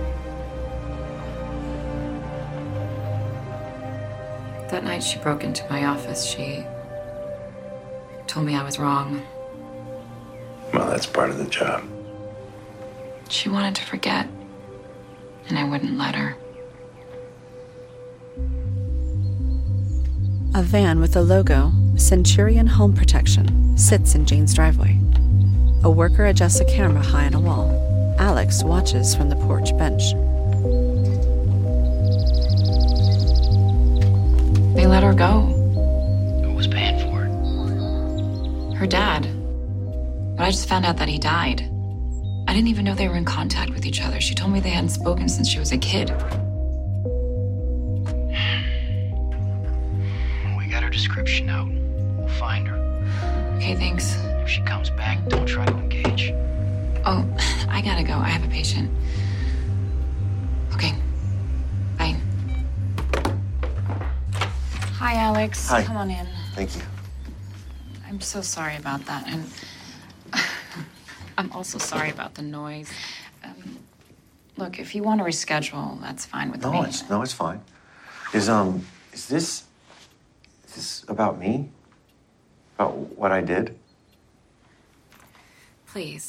That night she broke into my office. She told me I was wrong. Well, that's part of the job. She wanted to forget, and I wouldn't let her. A van with the logo, Centurion Home Protection, sits in Jane's driveway. A worker adjusts a camera high on a wall. Alex watches from the porch bench. They let her go. Who was paying for it? Her dad. But I just found out that he died. I didn't even know they were in contact with each other. She told me they hadn't spoken since she was a kid. We got her description out. We'll find her. Okay, thanks. If she comes back, don't try to engage. Oh, I gotta go. I have a patient. Okay. Bye. Hi, Alex. Hi. Come on in. Thank you. I'm so sorry about that. And I'm also sorry about the noise. Look, if you want to reschedule, that's fine with me. It's fine. Is this about me? About what I did? Please.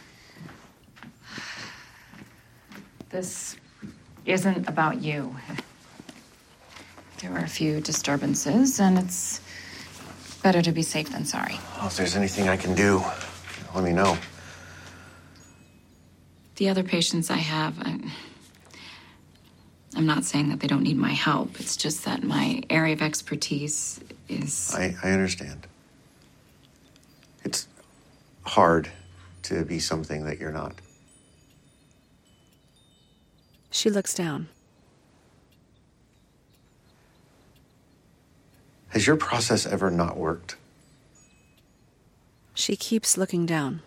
This isn't about you. There were a few disturbances, and it's better to be safe than sorry. Well, if there's anything I can do, let me know. The other patients I have, I'm not saying that they don't need my help. It's just that my area of expertise is... I understand. It's hard to be something that you're not. She looks down. Has your process ever not worked? She keeps looking down.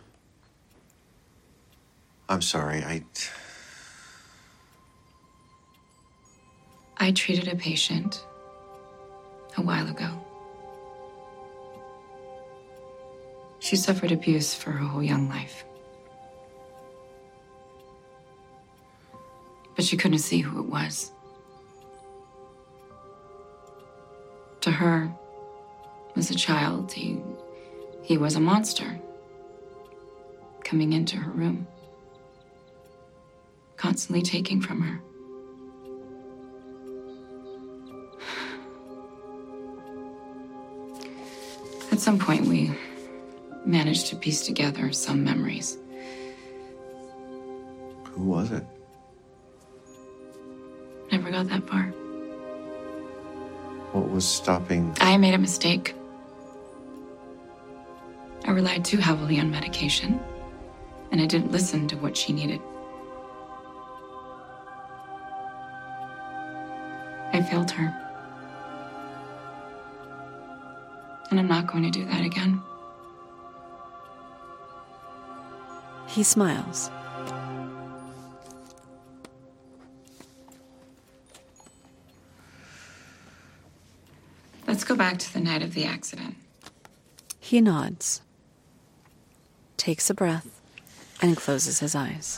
I'm sorry, I treated a patient a while ago. She suffered abuse for her whole young life. But she couldn't see who it was. To her, as a child, he was a monster coming into her room, constantly taking from her. At some point, we managed to piece together some memories. Who was it? Never got that far. What was stopping? I made a mistake. I relied too heavily on medication, and I didn't listen to what she needed. I failed her. And I'm not going to do that again. He smiles. Let's go back to the night of the accident. He nods, takes a breath, and closes his eyes.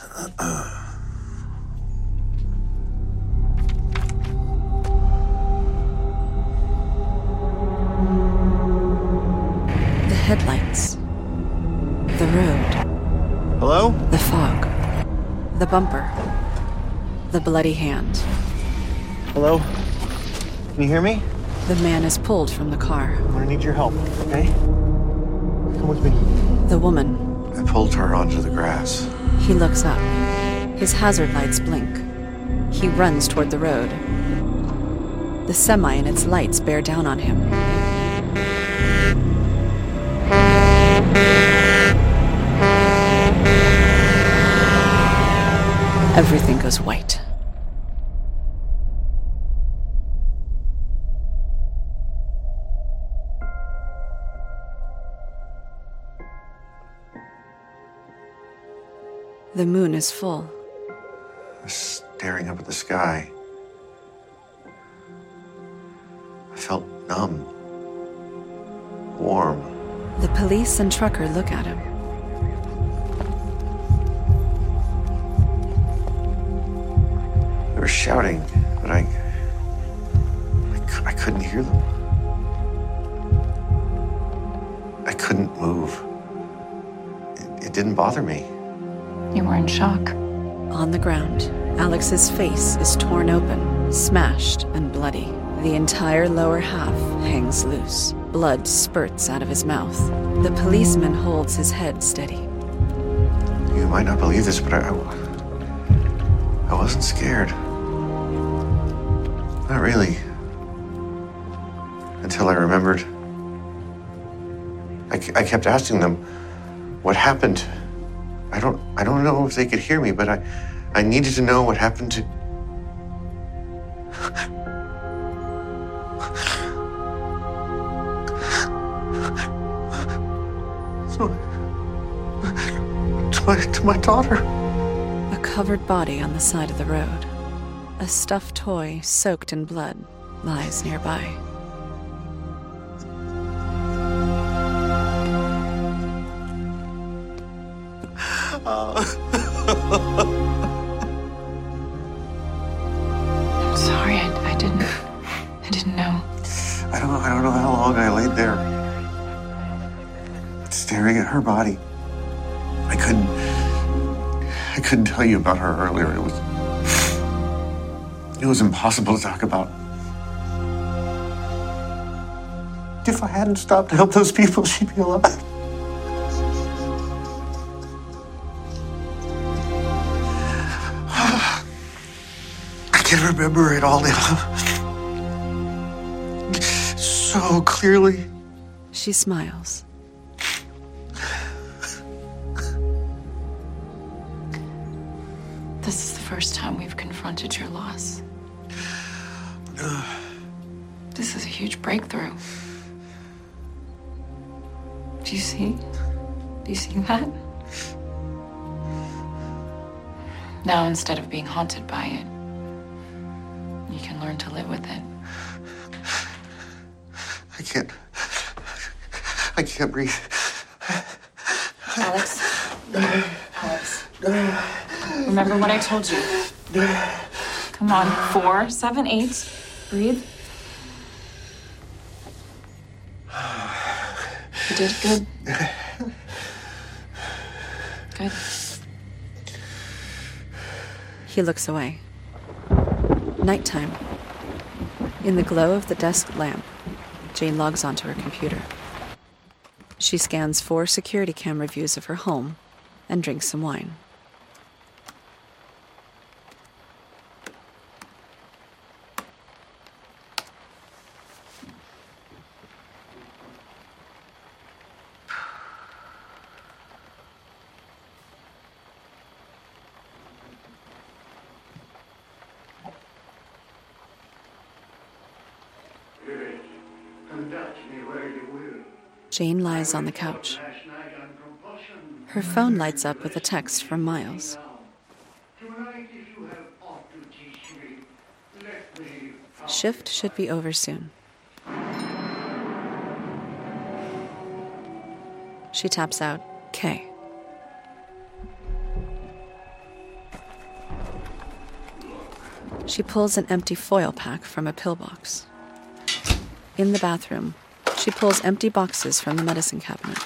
The headlights, the road. Hello? The fog, the bumper, the bloody hand. Hello? Can you hear me? The man is pulled from the car. I'm gonna need your help, okay? Come with me. The woman. I pulled her onto the grass. He looks up. His hazard lights blink. He runs toward the road. The semi and its lights bear down on him. Everything goes white. The moon is full. I was staring up at the sky. I felt numb. Warm. The police and trucker look at him. They were shouting, but I couldn't hear them. I couldn't move. It didn't bother me. You were in shock. On the ground, Alex's face is torn open, smashed and bloody. The entire lower half hangs loose. Blood spurts out of his mouth. The policeman holds his head steady. You might not believe this, but I wasn't scared. Not really. Until I remembered. I kept asking them, what happened? I don't know if they could hear me, but I needed to know what happened to... to my daughter. A covered body on the side of the road. A stuffed toy soaked in blood lies nearby. I'm sorry, I didn't know. I don't know how long I laid there, staring at her body. I couldn't tell you about her earlier. It was impossible to talk about. If I hadn't stopped to help those people, she'd be alive. I can remember it all now. So clearly. She smiles. This is the first time we've confronted your loss. This is a huge breakthrough. Do you see that? Now, instead of being haunted by it, you can learn to live with it. I can't breathe. Alex. Remember what I told you. Come on, 4, 7, 8. Breathe. You did good. Good. He looks away. Nighttime. In the glow of the desk lamp, Jane logs onto her computer. She scans 4 security camera views of her home and drinks some wine. me where you will. Jane lies on the couch. Last night on compulsion. Her phone lights up with a text from Miles. Tonight, if you have aught to teach me, let me. Shift should be over soon. She taps out K. She pulls an empty foil pack from a pillbox. In the bathroom, she pulls empty boxes from the medicine cabinet.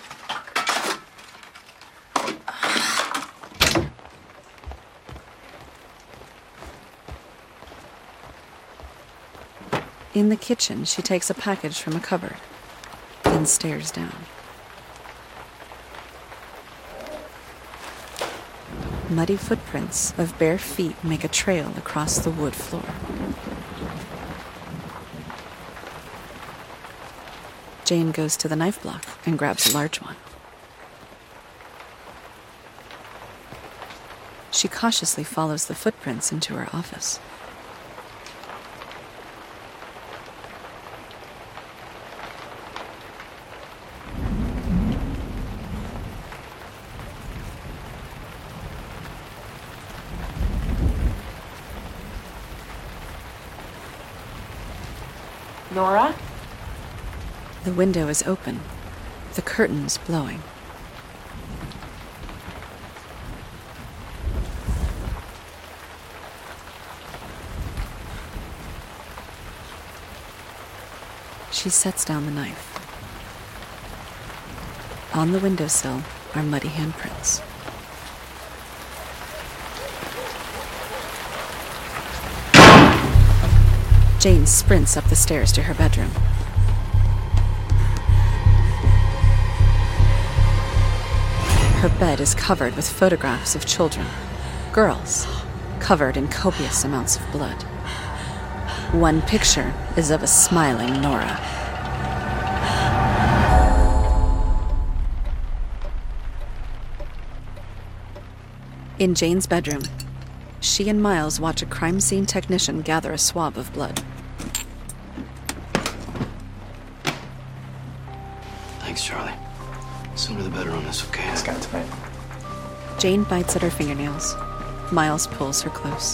In the kitchen, she takes a package from a cupboard, then stares down. Muddy footprints of bare feet make a trail across the wood floor. Jane goes to the knife block and grabs a large one. She cautiously follows the footprints into her office. Nora? The window is open, the curtains blowing. She sets down the knife. On the windowsill are muddy handprints. Jane sprints up the stairs to her bedroom. Her bed is covered with photographs of children, girls, covered in copious amounts of blood. One picture is of a smiling Nora. In Jane's bedroom, she and Miles watch a crime scene technician gather a swab of blood. Thanks, Charlie. Sooner the better on this, okay? It's got tonight. Jane bites at her fingernails. Miles pulls her close.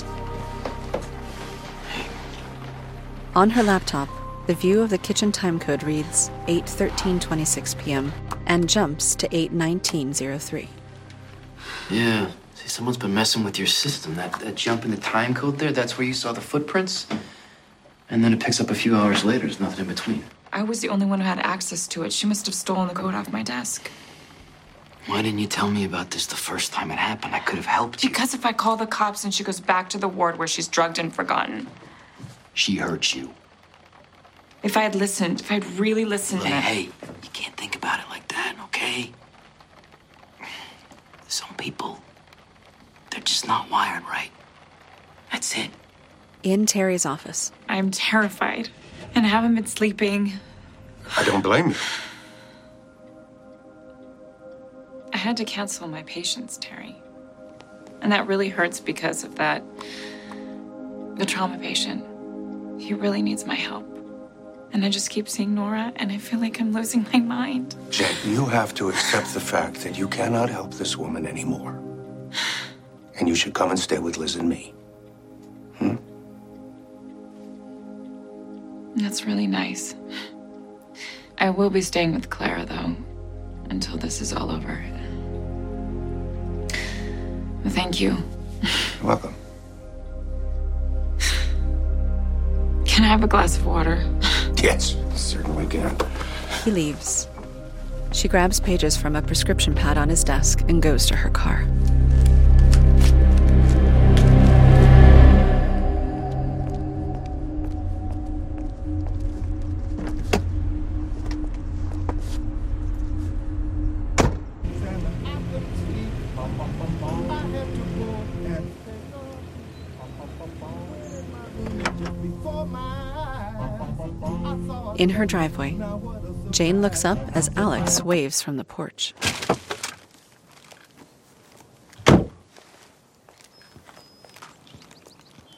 On her laptop, the view of the kitchen timecode reads 8:13:26 p.m. and jumps to 8:19:03. Yeah. See, someone's been messing with your system. That jump in the time code there, that's where you saw the footprints. And then it picks up a few hours later. There's nothing in between. I was the only one who had access to it. She must have stolen the code off my desk. Why didn't you tell me about this the first time it happened? I could have helped you. Because if I call the cops and she goes back to the ward where she's drugged and forgotten. She hurt you. If I had listened, if I'd really listened to Hey, you can't think about it like that, okay? Some people, they're just not wired right. That's it. In Terry's office. I'm terrified and I haven't been sleeping. I don't blame you. I had to cancel my patients, Terry. And that really hurts because of that. The trauma patient. He really needs my help. And I just keep seeing Nora, and I feel like I'm losing my mind. Jen, you have to accept the fact that you cannot help this woman anymore. And you should come and stay with Liz and me. That's really nice. I will be staying with Clara, though, until this is all over. Thank you. You're welcome. Can I have a glass of water? Yes, certainly can. He leaves. She grabs pages from a prescription pad on his desk and goes to her car. In her driveway, Jane looks up as Alex waves from the porch.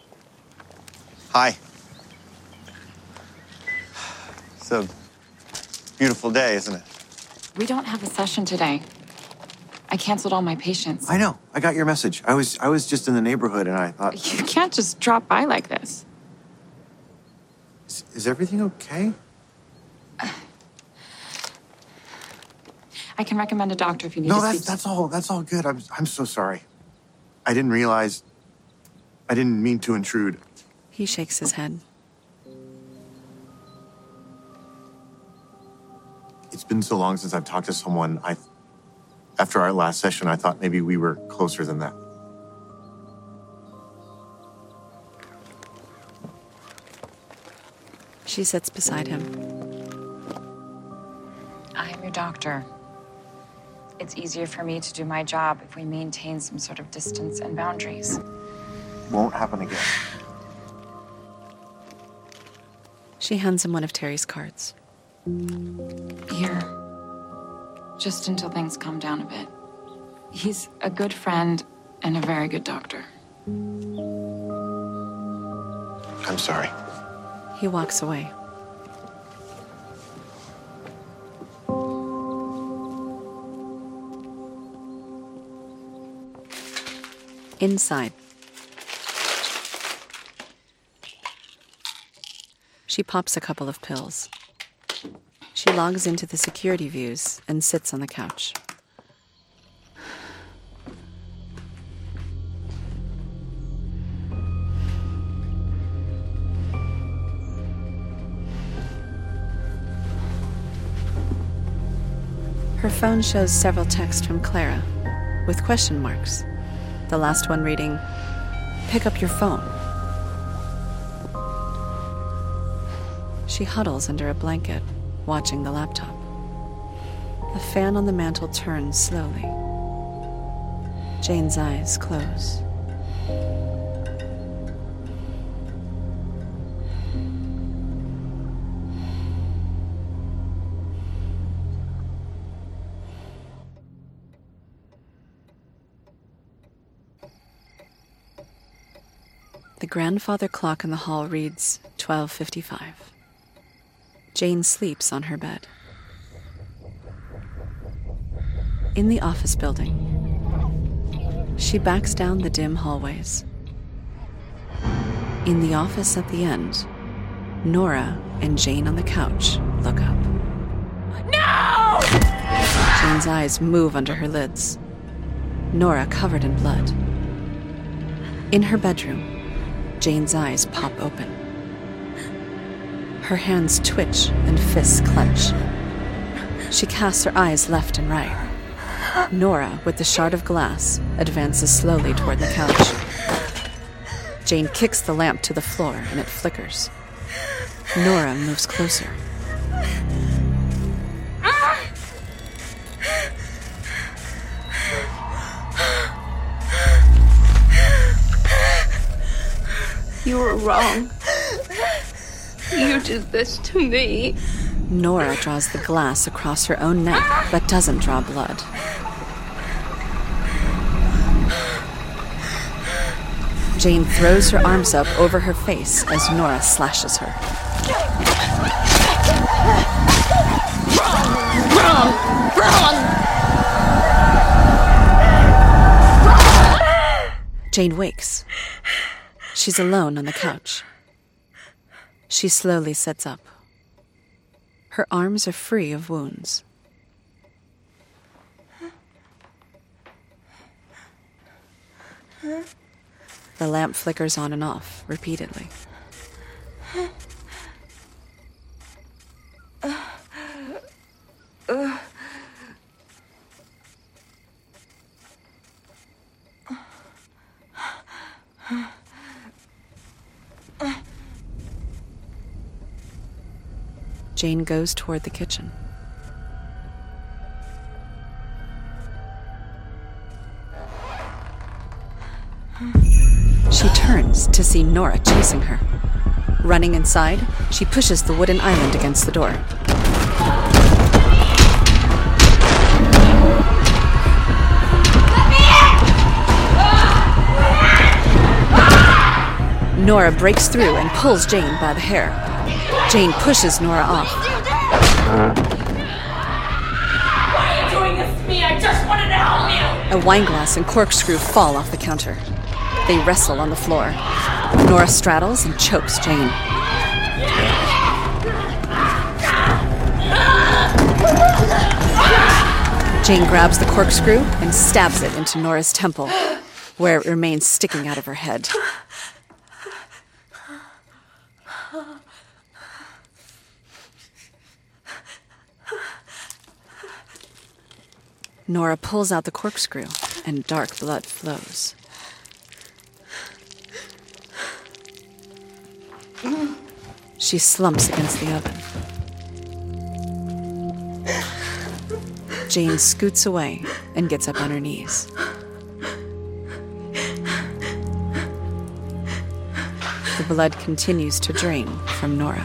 Hi. So, Beautiful day, isn't it? We don't have a session today. I canceled all my patients. I know. I got your message. I was just in the neighborhood and I thought... You can't just drop by like this. Is everything okay? I can recommend a doctor if you need No, to speak. that's all good. I'm so sorry. I didn't realize. I didn't mean to intrude. He shakes his head. It's been so long since I've talked to someone. After our last session, I thought maybe we were closer than that. She sits beside him. I'm your doctor. It's easier for me to do my job if we maintain some sort of distance and boundaries. Won't happen again. She hands him one of Terry's cards. Here. Just until things calm down a bit. He's a good friend and a very good doctor. I'm sorry. He walks away. Inside. She pops a couple of pills. She logs into the security views and sits on the couch. Her phone shows several texts from Clara, with question marks. The last one reading, "Pick up your phone." She huddles under a blanket, watching the laptop. The fan on the mantel turns slowly. Jane's eyes close. The grandfather clock in the hall reads 12:55. Jane sleeps on her bed. In the office building, she backs down the dim hallways. In the office at the end, Nora and Jane on the couch look up. No! Jane's eyes move under her lids. Nora covered in blood. In her bedroom, Jane's eyes pop open. Her hands twitch and fists clench. She casts her eyes left and right. Nora, with the shard of glass, advances slowly toward the couch. Jane kicks the lamp to the floor and it flickers. Nora moves closer. You were wrong. You did this to me. Nora draws the glass across her own neck, but doesn't draw blood. Jane throws her arms up over her face as Nora slashes her. Jane wakes. She's alone on the couch. She slowly sits up. Her arms are free of wounds. The lamp flickers on and off repeatedly. Jane goes toward the kitchen. She turns to see Nora chasing her. Running inside, she pushes the wooden island against the door. Nora breaks through and pulls Jane by the hair. Jane pushes Nora off. A wineglass and corkscrew fall off the counter. They wrestle on the floor. Nora straddles and chokes Jane. Jane grabs the corkscrew and stabs it into Nora's temple, where it remains sticking out of her head. Nora pulls out the corkscrew, and dark blood flows. She slumps against the oven. Jane scoots away and gets up on her knees. The blood continues to drain from Nora.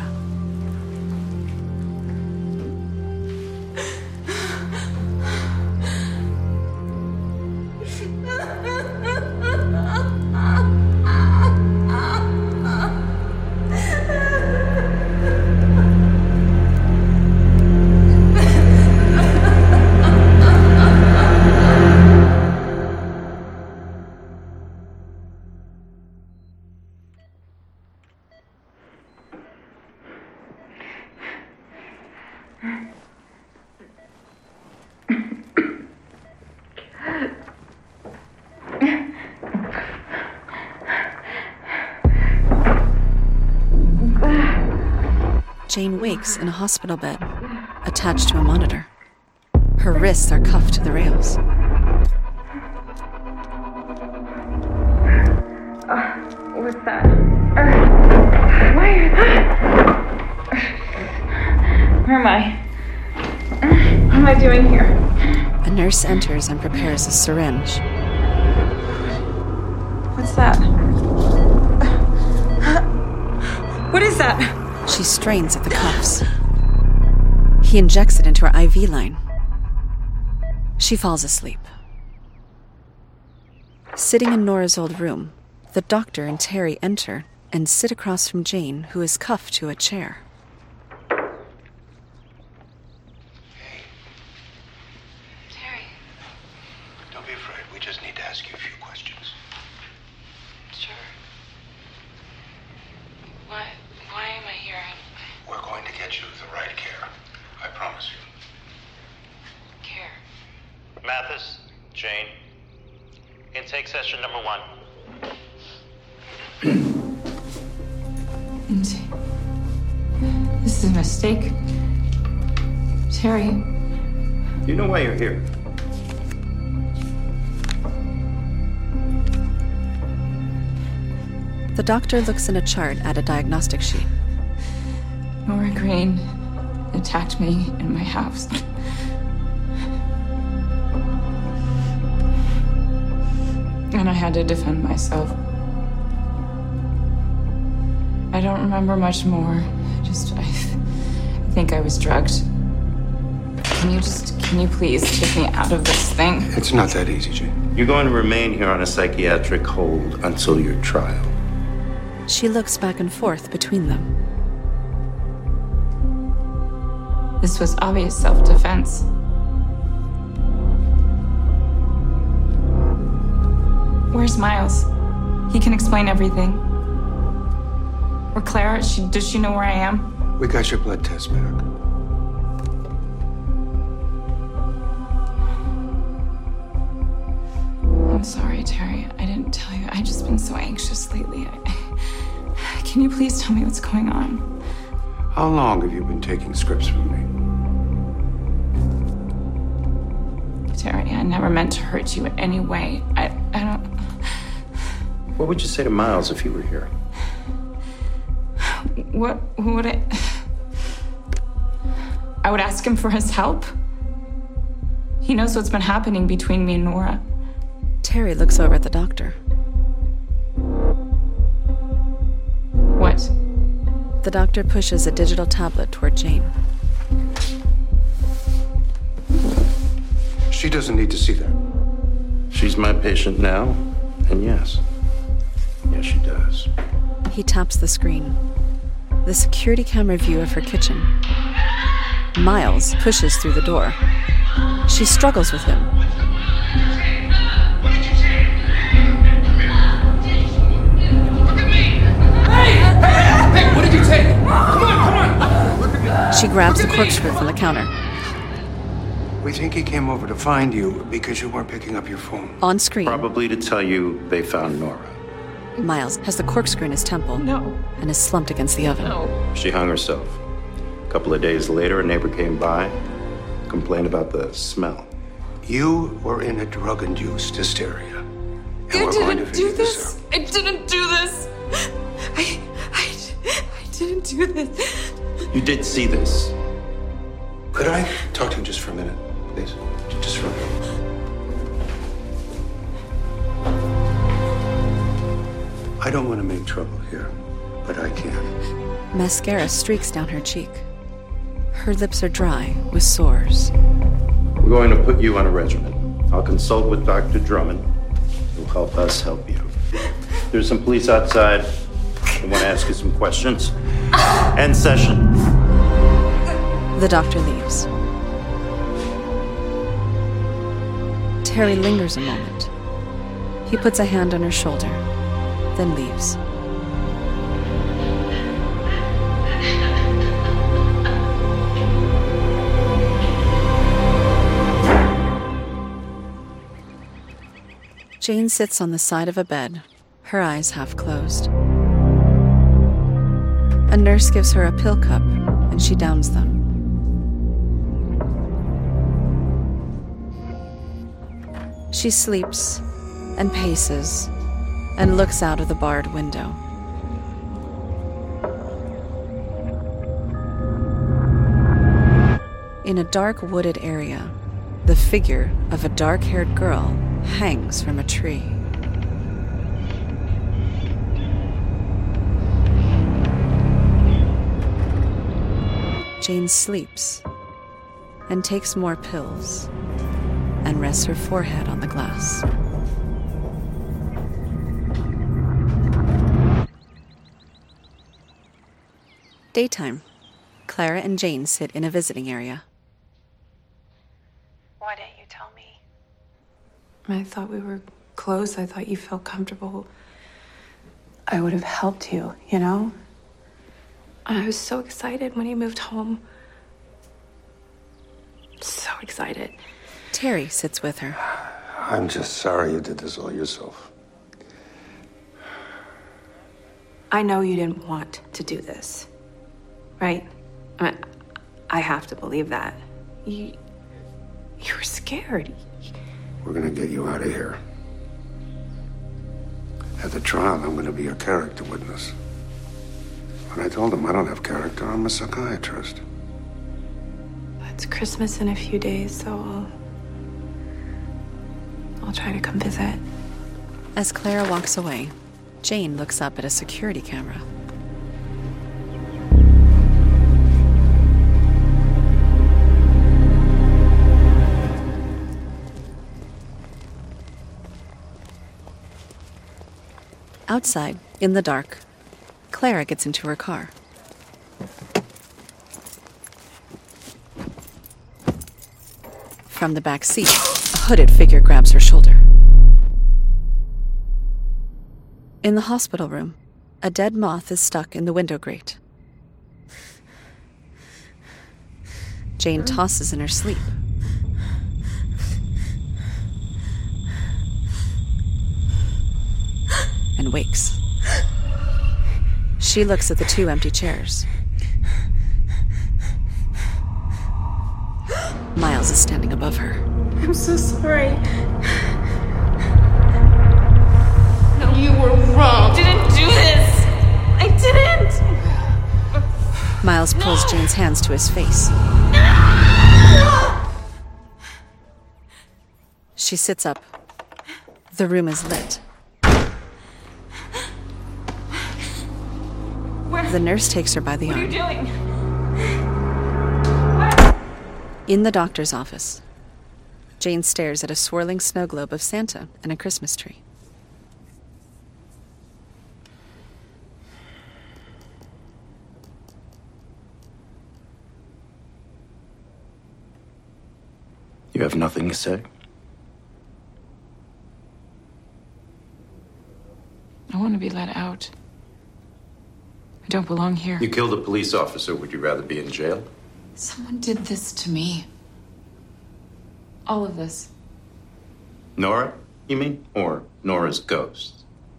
Jane wakes in a hospital bed, attached to a monitor. Her wrists are cuffed to the rails. What's that? Where am I? What am I doing here? A nurse enters and prepares a syringe. What's that? What is that? She strains at the cuffs. He injects it into her IV line. She falls asleep. Sitting in Nora's old room, the doctor and Terry enter and sit across from Jane, who is cuffed to a chair. Terry. Don't be afraid. We just need to ask you a few questions. Sure. Why am I here? We're going to get you the right care. I promise you. Care. Mathis, Jane. Intake session number 1. This is a mistake. Terry. You know why you're here. The doctor looks in a chart at a diagnostic sheet. Nora Green attacked me in my house. And I had to defend myself. I don't remember much more. I think I was drugged. Can you please take me out of this thing? It's not that easy, Jane. You're going to remain here on a psychiatric hold until your trial. She looks back and forth between them. This was obvious self-defense. Where's Miles? He can explain everything. Or Clara, does she know where I am? We got your blood test back. I'm sorry, Terry. I didn't tell you. I've just been so anxious lately. Can you please tell me what's going on? How long have you been taking scripts from me? Terry, I never meant to hurt you in any way. I don't... What would you say to Miles if he were here? What would I... I would ask him for his help. He knows what's been happening between me and Nora. Terry looks over at the doctor. What? The doctor pushes a digital tablet toward Jane. She doesn't need to see that. She's my patient now, and yes. Yes, she does. He taps the screen. The security camera view of her kitchen. Miles pushes through the door. She struggles with him. She grabs the corkscrew from the counter. We think he came over to find you because you weren't picking up your phone. On screen, Probably to tell you they found Nora. Miles has the corkscrew in his temple and is slumped against the oven. She hung herself. A couple of days later, a neighbor came by, complained about the smell. You were in a drug-induced hysteria. And I we're going to didn't figure do this this. out. I didn't do this. I didn't do this. You did see this. Could I talk to you just for a minute, please? Just for a minute. I don't want to make trouble here, but I can. Mascara streaks down her cheek. Her lips are dry with sores. We're going to put you on a regimen. I'll consult with Dr. Drummond. He'll help us help you. There's some police outside. I want to ask you some questions. End session. The doctor leaves. Terry lingers a moment. He puts a hand on her shoulder, then leaves. Jane sits on the side of a bed, her eyes half closed. A nurse gives her a pill cup, and she downs them. She sleeps and paces and looks out of the barred window. In a dark wooded area, the figure of a dark-haired girl hangs from a tree. Jane sleeps and takes more pills and rests her forehead on the glass. Daytime. Clara and Jane sit in a visiting area. Why didn't you tell me? I thought we were close. I thought you felt comfortable. I would have helped you, you know? I was so excited when he moved home. So excited. Terry sits with her. I'm just sorry you did this all yourself. I know you didn't want to do this, right? I have to believe that. You were scared. We're gonna get you out of here. At the trial, I'm gonna be a character witness. And I told him I don't have character, I'm a psychiatrist. It's Christmas in a few days, so I'll try to come visit. As Clara walks away, Jane looks up at a security camera. Outside, in the dark, Clara gets into her car. From the back seat, a hooded figure grabs her shoulder. In the hospital room, a dead moth is stuck in the window grate. Jane tosses in her sleep. And wakes. She looks at the two empty chairs. Miles is standing above her. I'm so sorry. No, you were wrong. I didn't do this. I didn't. Miles pulls Jane's hands to his face. She sits up. The room is lit. The nurse takes her by the arm. What are you doing? In the doctor's office, Jane stares at a swirling snow globe of Santa and a Christmas tree. You have nothing to say? I want to be let out. I don't belong here. You killed a police officer. Would you rather be in jail? Someone did this to me. All of this. Nora, you mean? Or Nora's ghost?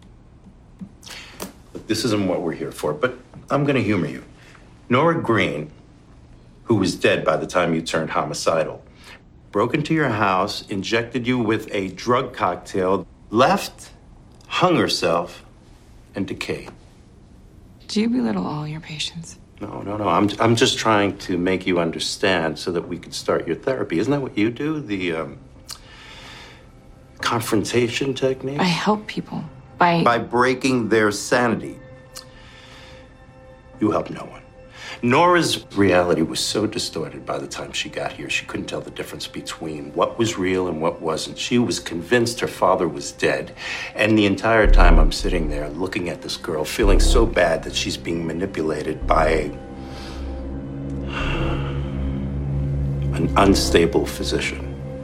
Look, this isn't what we're here for, but I'm going to humor you. Nora Green, who was dead by the time you turned homicidal, broke into your house, injected you with a drug cocktail, left, hung herself, and decayed. Do you belittle all your patients? No. I'm just trying to make you understand so that we could start your therapy. Isn't that what you do? The confrontation technique? I help people by breaking their sanity. You help no one. Nora's reality was so distorted by the time she got here, she couldn't tell the difference between what was real and what wasn't. She was convinced her father was dead. And the entire time I'm sitting there looking at this girl, feeling so bad that she's being manipulated by an unstable physician.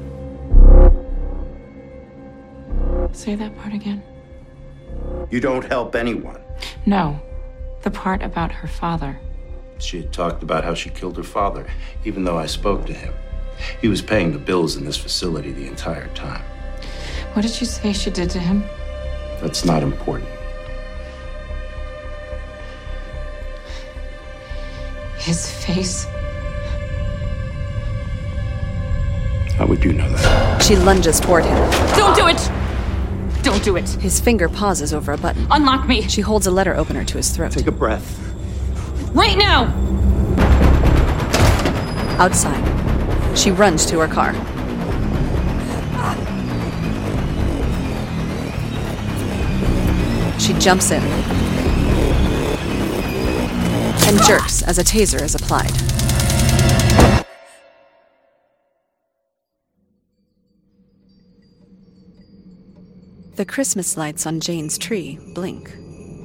Say that part again. You don't help anyone. No, the part about her father. She had talked about how she killed her father, even though I spoke to him. He was paying the bills in this facility the entire time. What did you say she did to him? That's not important. His face. How would you know that? She lunges toward him. Don't do it! Don't do it. His finger pauses over a button. Unlock me. She holds a letter opener to his throat. Take a breath. Right now! Outside, she runs to her car. She jumps in and jerks as a taser is applied. The Christmas lights on Jane's tree blink.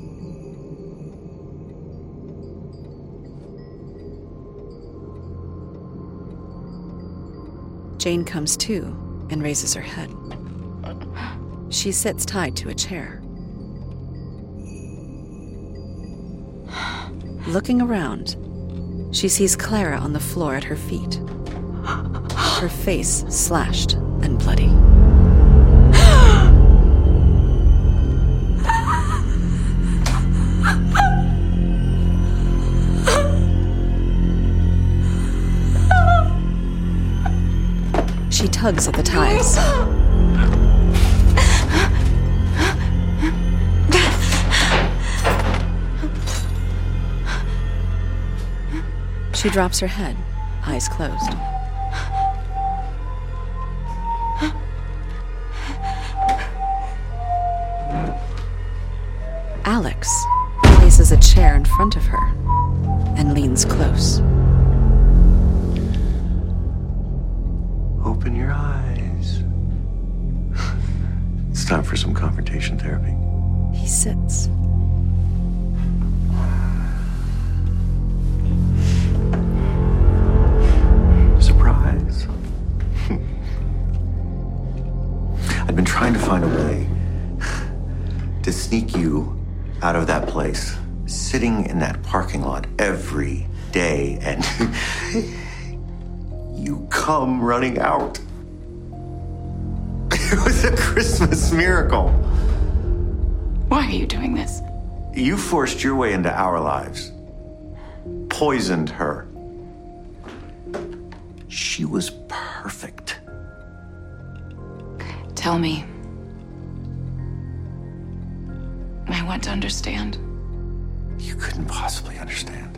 Jane comes to and raises her head. She sits tied to a chair. Looking around, she sees Clara on the floor at her feet, her face slashed and bloody. She tugs at the ties. She drops her head, eyes closed. Alex places a chair in front of her and leans close. Open your eyes. It's time for some confrontation therapy. He sits. Surprise. I've been trying to find a way to sneak you out of that place, sitting in that parking lot every day, and you come running out. It was a Christmas miracle. Why are you doing this? You forced your way into our lives, poisoned her. She was perfect. Tell me. I want to understand. You couldn't possibly understand.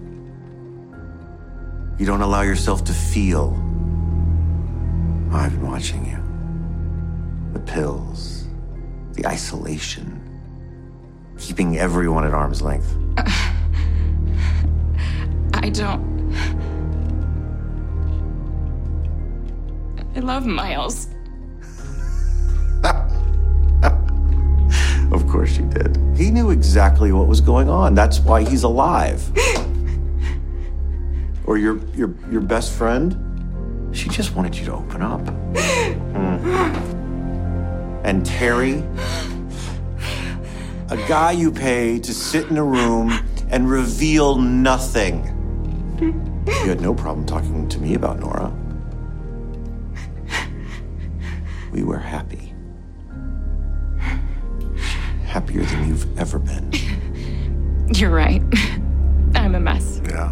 You don't allow yourself to feel. I've been watching you. The pills, the isolation, keeping everyone at arm's length. I don't. I love Miles. Of course you did. He knew exactly what was going on. That's why he's alive. Or your best friend, she just wanted you to open up. And Terry, a guy you pay to sit in a room and reveal nothing. You had no problem talking to me about Nora. We were happy. Happier than you've ever been. You're right. I'm a mess. Yeah.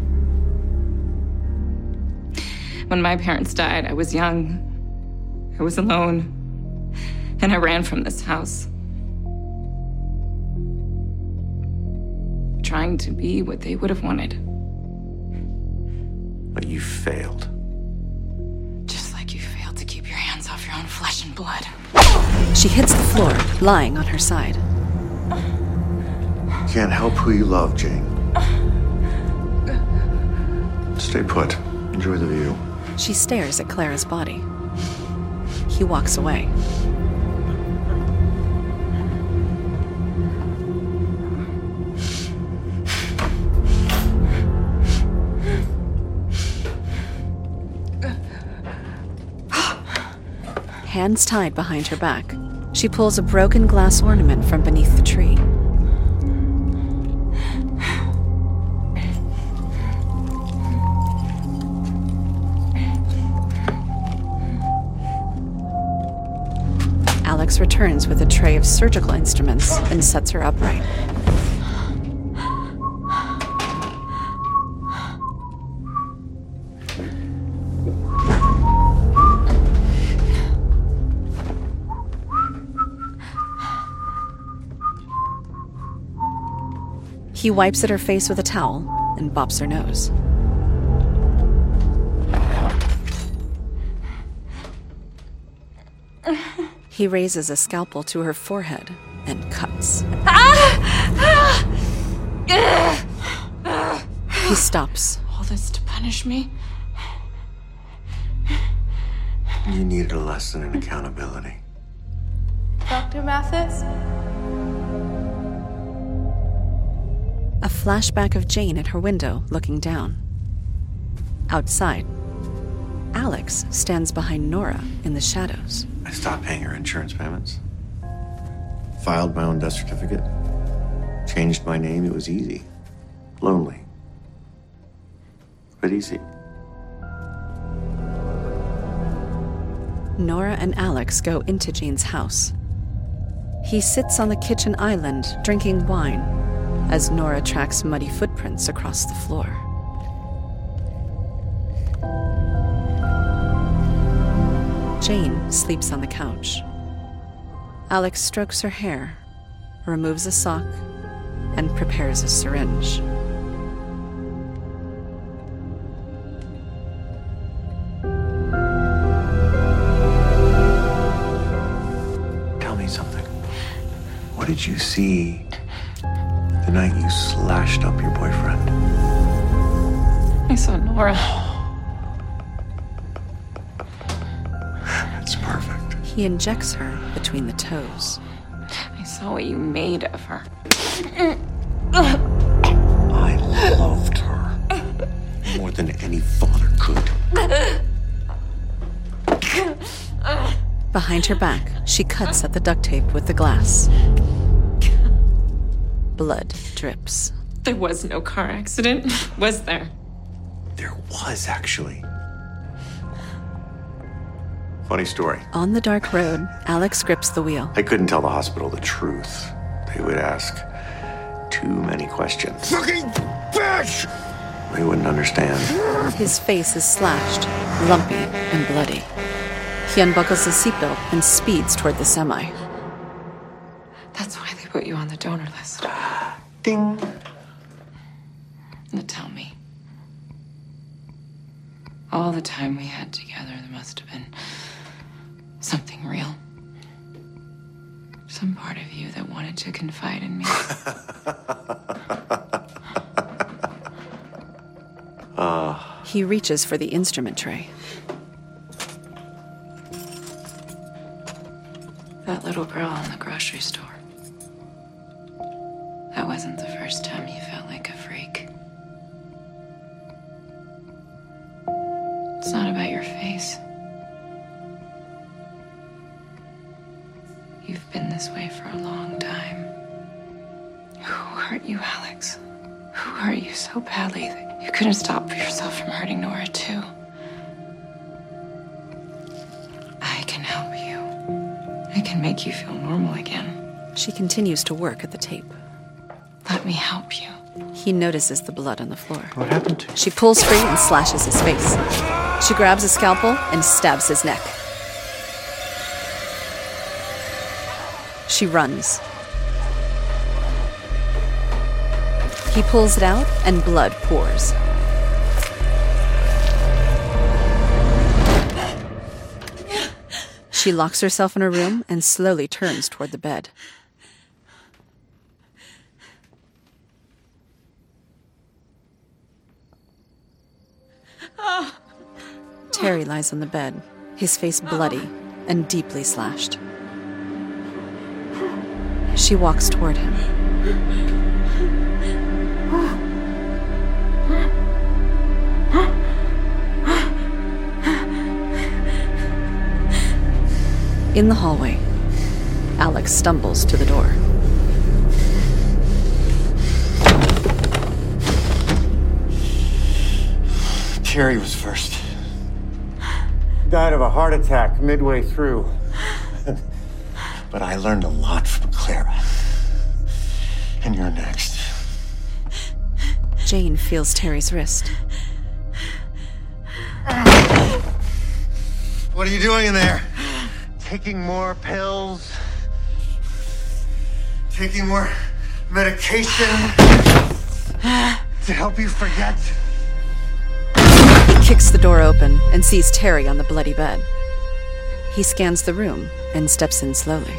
When my parents died, I was young. I was alone. And I ran from this house. Trying to be what they would have wanted. But you failed. Just like you failed to keep your hands off your own flesh and blood. She hits the floor, lying on her side. Can't help who you love, Jane. Stay put. Enjoy the view. She stares at Clara's body. He walks away. Hands tied behind her back, she pulls a broken glass ornament from beneath the tree. Alex returns with a tray of surgical instruments and sets her upright. He wipes at her face with a towel and bops her nose. He raises a scalpel to her forehead and cuts. He stops. All this to punish me? You needed a lesson in accountability. Dr. Mathis? A flashback of Jane at her window, looking down. Outside, Alex stands behind Nora in the shadows. I stopped paying her insurance payments. Filed my own death certificate. Changed my name. It was easy. Lonely. But easy. Nora and Alex go into Jane's house. He sits on the kitchen island, drinking wine, as Nora tracks muddy footprints across the floor. Jane sleeps on the couch. Alex strokes her hair, removes a sock, and prepares a syringe. Tell me something. What did you see the night you slashed up your boyfriend? I saw Nora. That's perfect. He injects her between the toes. I saw what you made of her. I loved her more than any father could. Behind her back, she cuts at the duct tape with the glass. Blood drips. There was no car accident, was there? There was, actually. Funny story. On the dark road, Alex grips the wheel. I couldn't tell the hospital the truth. They would ask too many questions. Fucking bitch! They wouldn't understand. His face is slashed, lumpy, and bloody. He unbuckles his seatbelt and speeds toward the semi. That's why they put you on the donor list. Ding. Now tell me. All the time we had together, there must have been something real. Some part of you that wanted to confide in me. He reaches for the instrument tray. That little girl in the grocery store. That wasn't the first time you felt like a freak. It's not about your face. You've been this way for a long time. Who hurt you, Alex? Who hurt you so badly that You couldn't stop yourself from hurting Nora, too. I can help you. I can make you feel normal again. She continues to work at the tape. Let me help you. He notices the blood on the floor. What happened to you? She pulls free and slashes his face. She grabs a scalpel and stabs his neck. She runs. He pulls it out and blood pours. She locks herself in her room and slowly turns toward the bed. Terry lies on the bed, his face bloody and deeply slashed. She walks toward him. In the hallway, Alex stumbles to the door. Terry was first. Died of a heart attack midway through. But I learned a lot from Clara. And you're next. Jane feels Terry's wrist. What are you doing in there? Taking more pills? Taking more medication? To help you forget? He kicks the door open and sees Terry on the bloody bed. He scans the room and steps in slowly.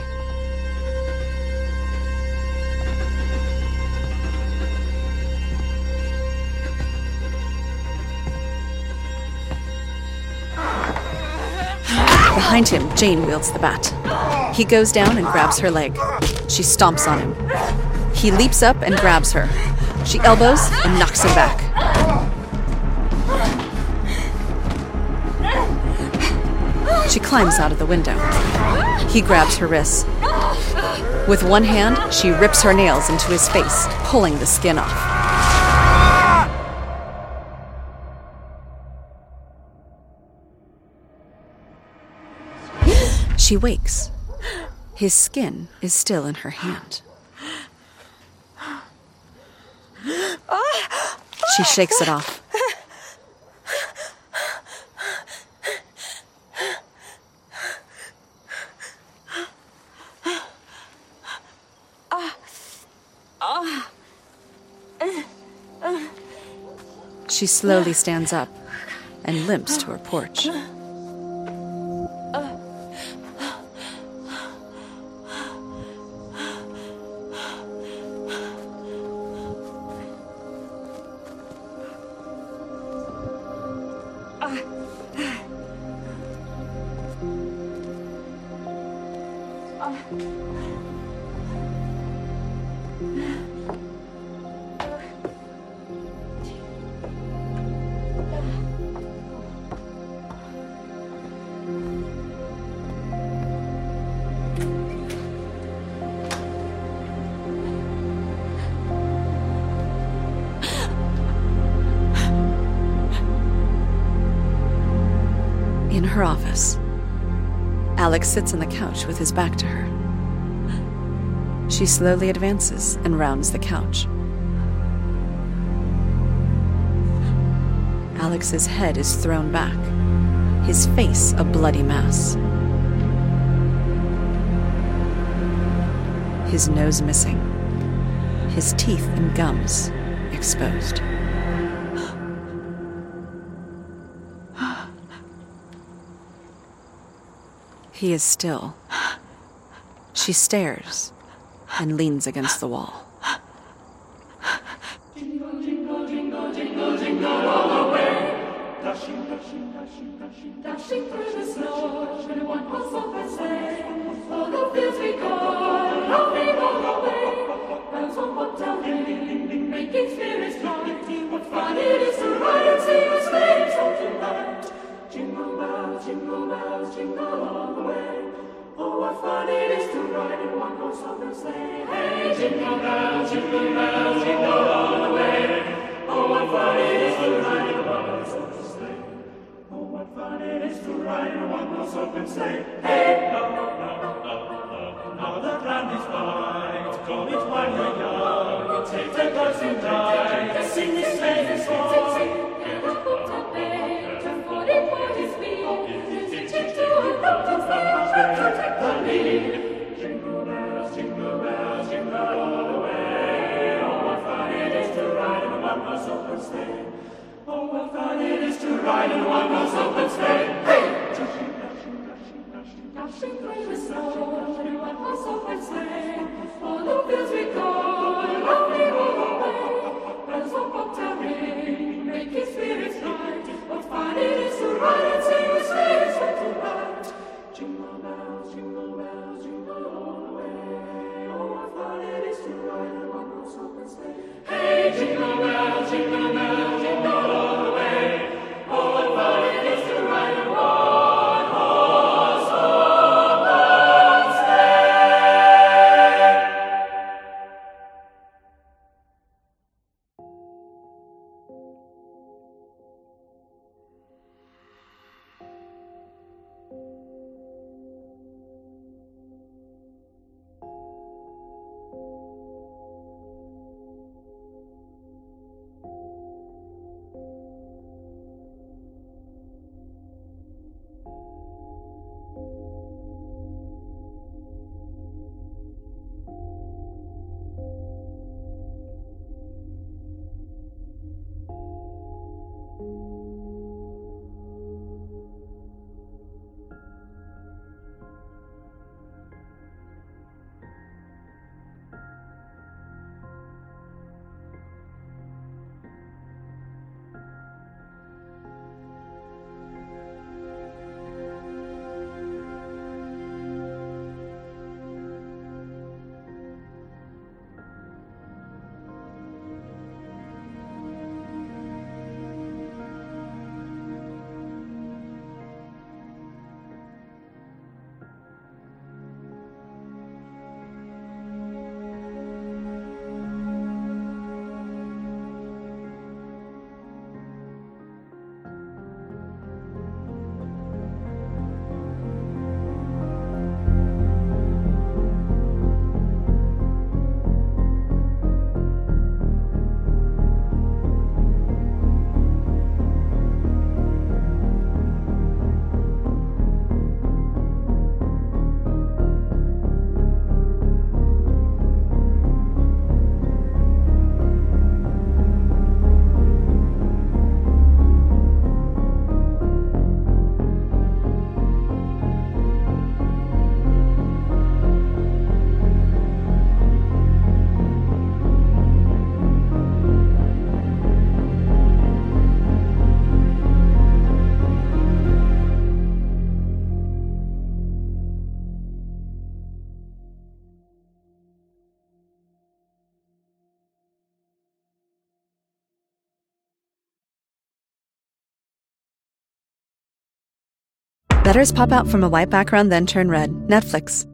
Behind him, Jane wields the bat. He goes down and grabs her leg. She stomps on him. He leaps up and grabs her. She elbows and knocks him back. She climbs out of the window. He grabs her wrists. With one hand, she rips her nails into his face, pulling the skin off. She wakes. His skin is still in her hand. She shakes it off. She slowly stands up and limps to her porch. In her office, Alex sits on the couch with his back to her. She slowly advances and rounds the couch. Alex's head is thrown back, his face a bloody mass. His nose missing, his teeth and gums exposed. He is still. She stares and leans against the wall. Jingle, jingle, jingle, jingle, jingle all the way. Dashing, dashing, dashing, dashing, dashing through the snow. In one horse open sleigh. O'er the fields we go, laughing all the way. Bells on bobtail ring, making spirits bright. What fun it is to ride and sing a sleighing song tonight. Jingle bells, jingle all the way. Oh, what fun it is to ride in one horse open sleigh. Hey, jingle bells, jingle all the way. Oh, what fun it is is to ride in one horse open sleigh. Hey, no, no, no, no, now the land is white. Call it while you're young. Take the girls in ride. Sing this sleigh song. Jingle bells, jingle all the way. Oh, what fun it is to ride in a one-horse open sleigh. Oh, what fun it is to ride in a one-horse open sleigh. Hey! Dashing, dashing, dashing, dashing, dashing through the snow in a one-horse open sleigh. All the fields we go, laughing all the way. Bells of bobtail ring, make his spirits light. What fun it is to ride and sing a sleigh song tonight. Jingle bells, jingle bells, jingle all the way. Oh, what fun it is to ride in a one-horse open sleigh. Hey, jingle bells, jingle bells, jingle all the way. Oh, what fun it is to ride in a one-horse open sleigh. Letters pop out from a white background, then turn red. Netflix.